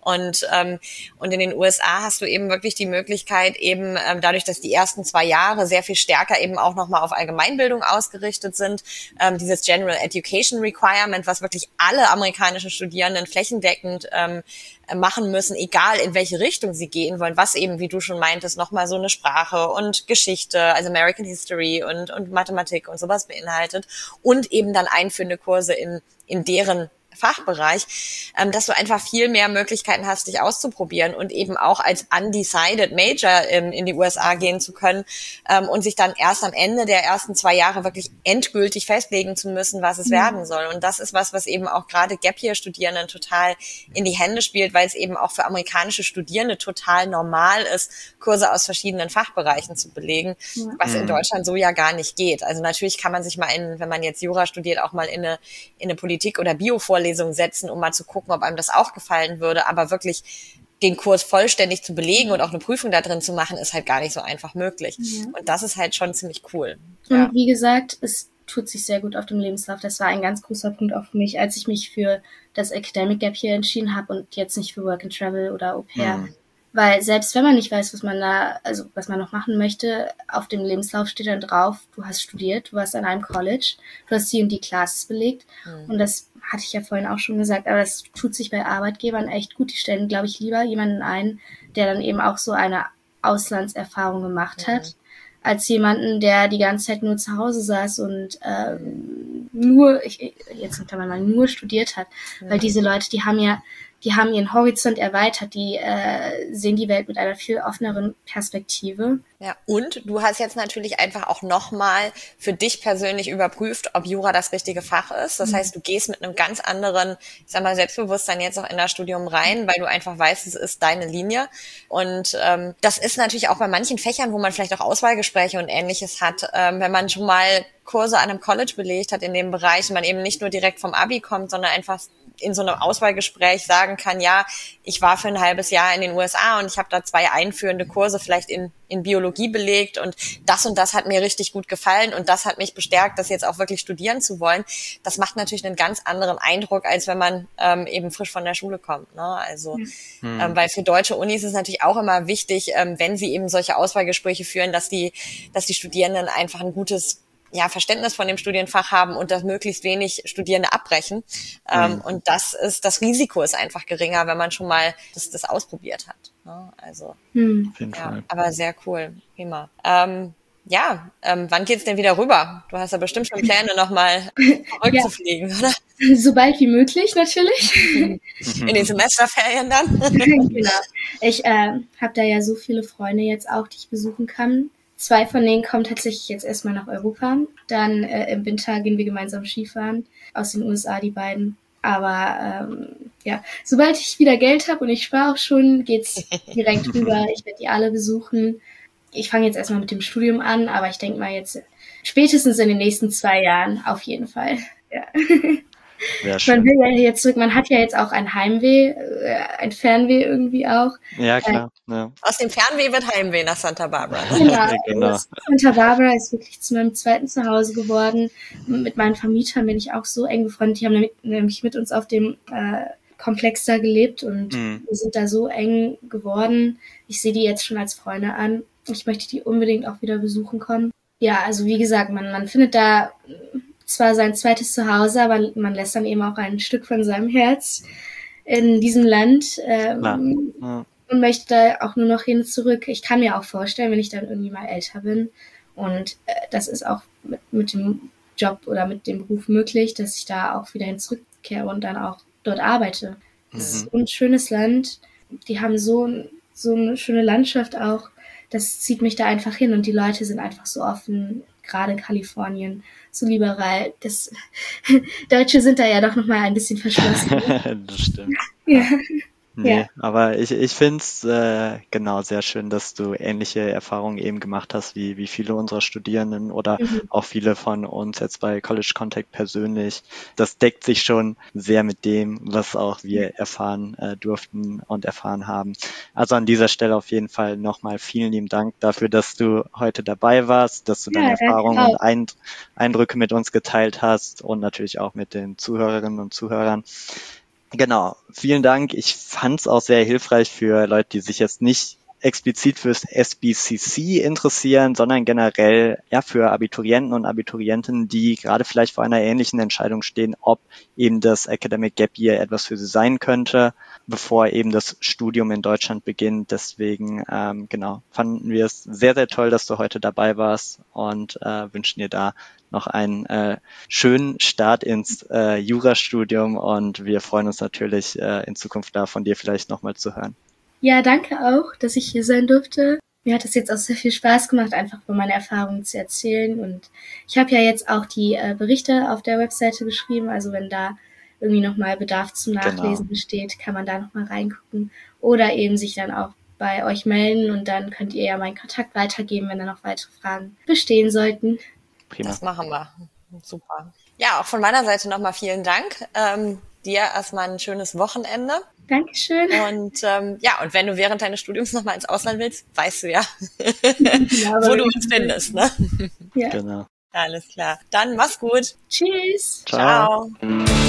Speaker 2: Und ähm, und in den U S A hast du eben wirklich die Möglichkeit, eben ähm, dadurch, dass die ersten zwei Jahre sehr viel stärker eben auch nochmal auf Allgemeinbildung ausgerichtet sind, ähm, dieses General Education Requirement, was wirklich alle amerikanischen Studierenden flächendeckend ähm, machen müssen, egal in welche Richtung sie gehen wollen, was eben, wie du schon meintest, nochmal so eine Sprache und Geschichte, also American History und und Mathematik und sowas beinhaltet und eben dann einführende Kurse in in deren Fachbereich, ähm, dass du einfach viel mehr Möglichkeiten hast, dich auszuprobieren und eben auch als undecided Major ähm, in die U S A gehen zu können ähm, und sich dann erst am Ende der ersten zwei Jahre wirklich endgültig festlegen zu müssen, was es mhm. werden soll. Und das ist was, was eben auch gerade Gap-Year-Studierenden total in die Hände spielt, weil es eben auch für amerikanische Studierende total normal ist, Kurse aus verschiedenen Fachbereichen zu belegen, ja. was in Deutschland so ja gar nicht geht. Also natürlich kann man sich mal in, wenn man jetzt Jura studiert, auch mal in eine, in eine Politik- oder Bio-Vorlesung setzen, um mal zu gucken, ob einem das auch gefallen würde, aber wirklich den Kurs vollständig zu belegen und auch eine Prüfung da drin zu machen, ist halt gar nicht so einfach möglich. Ja. Und das ist halt schon ziemlich cool.
Speaker 1: Und
Speaker 2: ja.
Speaker 1: wie gesagt, es tut sich sehr gut auf dem Lebenslauf. Das war ein ganz großer Punkt auch für mich, als ich mich für das Academic Gap hier entschieden habe und jetzt nicht für Work and Travel oder Au pair. Mhm. Weil selbst wenn man nicht weiß, was man da, also was man noch machen möchte, auf dem Lebenslauf steht dann drauf, du hast studiert, du warst an einem College, du hast die und die Classes belegt. Mhm. Und das hatte ich ja vorhin auch schon gesagt, aber das tut sich bei Arbeitgebern echt gut. Die stellen, glaube ich, lieber jemanden ein, der dann eben auch so eine Auslandserfahrung gemacht hat, mhm. als jemanden, der die ganze Zeit nur zu Hause saß und ähm, nur, ich, jetzt kann man mal nur studiert hat. Mhm. Weil diese Leute, die haben ja Die haben ihren Horizont erweitert, die äh, sehen die Welt mit einer viel offeneren Perspektive.
Speaker 2: Ja, und du hast jetzt natürlich einfach auch nochmal für dich persönlich überprüft, ob Jura das richtige Fach ist. Das mhm. heißt, du gehst mit einem ganz anderen, ich sag mal, Selbstbewusstsein jetzt auch in das Studium rein, weil du einfach weißt, es ist deine Linie. Und ähm, das ist natürlich auch bei manchen Fächern, wo man vielleicht auch Auswahlgespräche und Ähnliches hat, ähm, wenn man schon mal Kurse an einem College belegt hat in dem Bereich, man eben nicht nur direkt vom Abi kommt, sondern einfach in so einem Auswahlgespräch sagen kann, ja, ich war für ein halbes Jahr in den U S A und ich habe da zwei einführende Kurse vielleicht in, in Biologie belegt und das und das hat mir richtig gut gefallen und das hat mich bestärkt, das jetzt auch wirklich studieren zu wollen. Das macht natürlich einen ganz anderen Eindruck, als wenn man ähm, eben frisch von der Schule kommt. Ne? Also, mhm. ähm, weil für deutsche Unis ist es natürlich auch immer wichtig, ähm, wenn sie eben solche Auswahlgespräche führen, dass die, dass die Studierenden einfach ein gutes ja, Verständnis von dem Studienfach haben und dass möglichst wenig Studierende abbrechen. Mhm. Ähm, und das ist, das Risiko ist einfach geringer, wenn man schon mal das, das ausprobiert hat. Ne? Also,
Speaker 1: mhm.
Speaker 2: ja, aber sehr cool. Prima. Ähm, ja, ähm, wann geht's denn wieder rüber? Du hast ja bestimmt schon Pläne, nochmal zurückzufliegen, ja. oder?
Speaker 1: So bald wie möglich, natürlich.
Speaker 2: In den Semesterferien dann?
Speaker 1: Genau. Ich äh, habe da ja so viele Freunde jetzt auch, die ich besuchen kann. Zwei von denen kommen tatsächlich jetzt erstmal nach Europa. Dann äh, im Winter gehen wir gemeinsam Skifahren. Aus den U S A die beiden. Aber ähm, ja, sobald ich wieder Geld habe und ich spare auch schon, geht's direkt rüber. Ich werde die alle besuchen. Ich fange jetzt erstmal mit dem Studium an, aber ich denke mal jetzt spätestens in den nächsten zwei Jahren auf jeden Fall. Ja. Man will ja jetzt zurück, man hat ja jetzt auch ein Heimweh, äh, ein Fernweh irgendwie auch.
Speaker 3: Ja, klar. Äh, ja.
Speaker 2: Aus dem Fernweh wird Heimweh nach Santa Barbara.
Speaker 1: Genau,
Speaker 3: genau.
Speaker 1: Santa Barbara ist wirklich zu meinem zweiten Zuhause geworden. Mit meinen Vermietern bin ich auch so eng befreundet. Die haben nämlich mit uns auf dem äh, Komplex da gelebt und mhm. wir sind da so eng geworden. Ich sehe die jetzt schon als Freunde an. Ich möchte die unbedingt auch wieder besuchen kommen. Ja, also wie gesagt, man, man findet da zwar sein zweites Zuhause, aber man lässt dann eben auch ein Stück von seinem Herz in diesem Land ähm, ja. und möchte da auch nur noch hin zurück. Ich kann mir auch vorstellen, wenn ich dann irgendwie mal älter bin und äh, das ist auch mit, mit dem Job oder mit dem Beruf möglich, dass ich da auch wieder hin zurückkehre und dann auch dort arbeite. Mhm. Das ist so ein schönes Land. Die haben so, so eine schöne Landschaft auch. Das zieht mich da einfach hin und die Leute sind einfach so offen, gerade in Kalifornien, so liberal. Das Deutsche sind da ja doch nochmal ein bisschen verschlossen.
Speaker 3: Das stimmt.
Speaker 1: Ja.
Speaker 3: Nee,
Speaker 1: ja.
Speaker 3: aber ich, ich finde es äh, genau sehr schön, dass du ähnliche Erfahrungen eben gemacht hast, wie, wie viele unserer Studierenden oder mhm. auch viele von uns jetzt bei College Contact persönlich. Das deckt sich schon sehr mit dem, was auch wir erfahren äh, durften und erfahren haben. Also an dieser Stelle auf jeden Fall nochmal vielen lieben Dank dafür, dass du heute dabei warst, dass du deine ja, Erfahrungen und Eind- Eindrücke mit uns geteilt hast und natürlich auch mit den Zuhörerinnen und Zuhörern. Genau, vielen Dank. Ich fand es auch sehr hilfreich für Leute, die sich jetzt nicht explizit fürs S B C C interessieren, sondern generell ja für Abiturienten und Abiturientinnen, die gerade vielleicht vor einer ähnlichen Entscheidung stehen, ob eben das Academic Gap Year etwas für sie sein könnte, bevor eben das Studium in Deutschland beginnt. Deswegen ähm, genau fanden wir es sehr, sehr toll, dass du heute dabei warst und äh, wünschen dir da noch einen äh, schönen Start ins äh, Jurastudium und wir freuen uns natürlich äh, in Zukunft da von dir vielleicht nochmal zu hören.
Speaker 1: Ja, danke auch, dass ich hier sein durfte. Mir hat es jetzt auch sehr viel Spaß gemacht, einfach über meine Erfahrungen zu erzählen. Und ich habe ja jetzt auch die äh, Berichte auf der Webseite geschrieben. Also wenn da irgendwie nochmal Bedarf zum Nachlesen genau. besteht, kann man da nochmal reingucken. Oder eben sich dann auch bei euch melden und dann könnt ihr ja meinen Kontakt weitergeben, wenn da noch weitere Fragen bestehen sollten.
Speaker 2: Prima. Das machen wir. Super. Ja, auch von meiner Seite nochmal vielen Dank. Ähm, dir erstmal ein schönes Wochenende.
Speaker 1: Dankeschön.
Speaker 2: Und ähm, ja, und wenn du während deines Studiums nochmal ins Ausland willst, weißt du ja, ja wo du uns findest, ne?
Speaker 1: Ja.
Speaker 3: Genau.
Speaker 2: Alles klar. Dann mach's gut.
Speaker 1: Tschüss.
Speaker 3: Ciao.
Speaker 2: Ciao.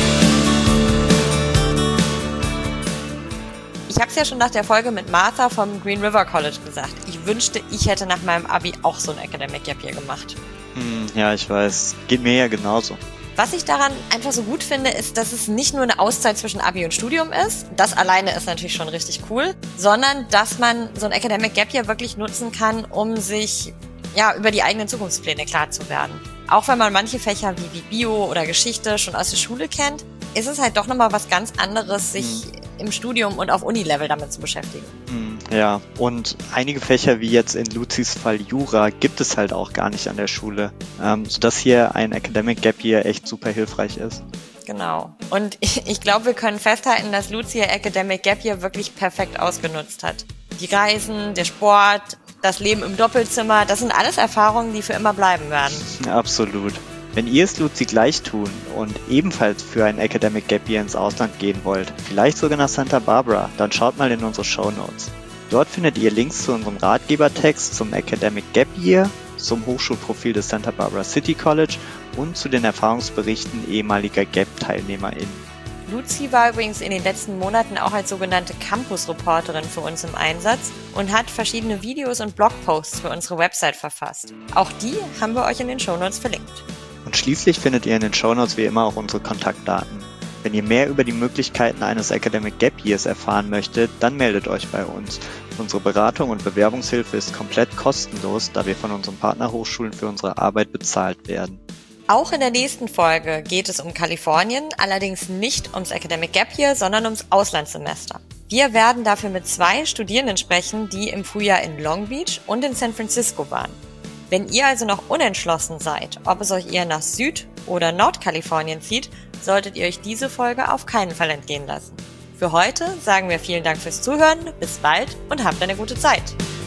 Speaker 2: Ich habe es ja schon nach der Folge mit Martha vom Green River College gesagt. Ich wünschte, ich hätte nach meinem Abi auch so ein Academic Gap Year gemacht.
Speaker 3: Hm, ja, ich weiß. Geht mir ja genauso.
Speaker 2: Was ich daran einfach so gut finde, ist, dass es nicht nur eine Auszeit zwischen Abi und Studium ist. Das alleine ist natürlich schon richtig cool. Sondern, dass man so ein Academic Gap Year wirklich nutzen kann, um sich ja über die eigenen Zukunftspläne klar zu werden. Auch wenn man manche Fächer wie, wie Bio oder Geschichte schon aus der Schule kennt, ist es halt doch nochmal was ganz anderes, sich hm. im Studium und auf Unilevel damit zu beschäftigen.
Speaker 3: Ja, und einige Fächer, wie jetzt in Luzis Fall Jura, gibt es halt auch gar nicht an der Schule, ähm, sodass hier ein Academic Gap Year echt super hilfreich ist.
Speaker 2: Genau. Und ich, ich glaube, wir können festhalten, dass Luzi ihr Academic Gap Year wirklich perfekt ausgenutzt hat. Die Reisen, der Sport, das Leben im Doppelzimmer, das sind alles Erfahrungen, die für immer bleiben werden.
Speaker 3: Absolut. Wenn ihr es Luzi gleich tun und ebenfalls für ein Academic Gap Year ins Ausland gehen wollt, vielleicht sogar nach Santa Barbara, dann schaut mal in unsere Shownotes. Dort findet ihr Links zu unserem Ratgebertext zum Academic Gap Year, zum Hochschulprofil des Santa Barbara City College und zu den Erfahrungsberichten ehemaliger G A P-TeilnehmerInnen.
Speaker 2: Luzi war übrigens in den letzten Monaten auch als sogenannte Campus-Reporterin für uns im Einsatz und hat verschiedene Videos und Blogposts für unsere Website verfasst. Auch die haben wir euch in den Shownotes verlinkt.
Speaker 3: Und schließlich findet ihr in den Shownotes wie immer auch unsere Kontaktdaten. Wenn ihr mehr über die Möglichkeiten eines Academic Gap Years erfahren möchtet, dann meldet euch bei uns. Unsere Beratung und Bewerbungshilfe ist komplett kostenlos, da wir von unseren Partnerhochschulen für unsere Arbeit bezahlt werden.
Speaker 2: Auch in der nächsten Folge geht es um Kalifornien, allerdings nicht ums Academic Gap Year, sondern ums Auslandssemester. Wir werden dafür mit zwei Studierenden sprechen, die im Frühjahr in Long Beach und in San Francisco waren. Wenn ihr also noch unentschlossen seid, ob es euch eher nach Süd- oder Nordkalifornien zieht, solltet ihr euch diese Folge auf keinen Fall entgehen lassen. Für heute sagen wir vielen Dank fürs Zuhören, bis bald und habt eine gute Zeit.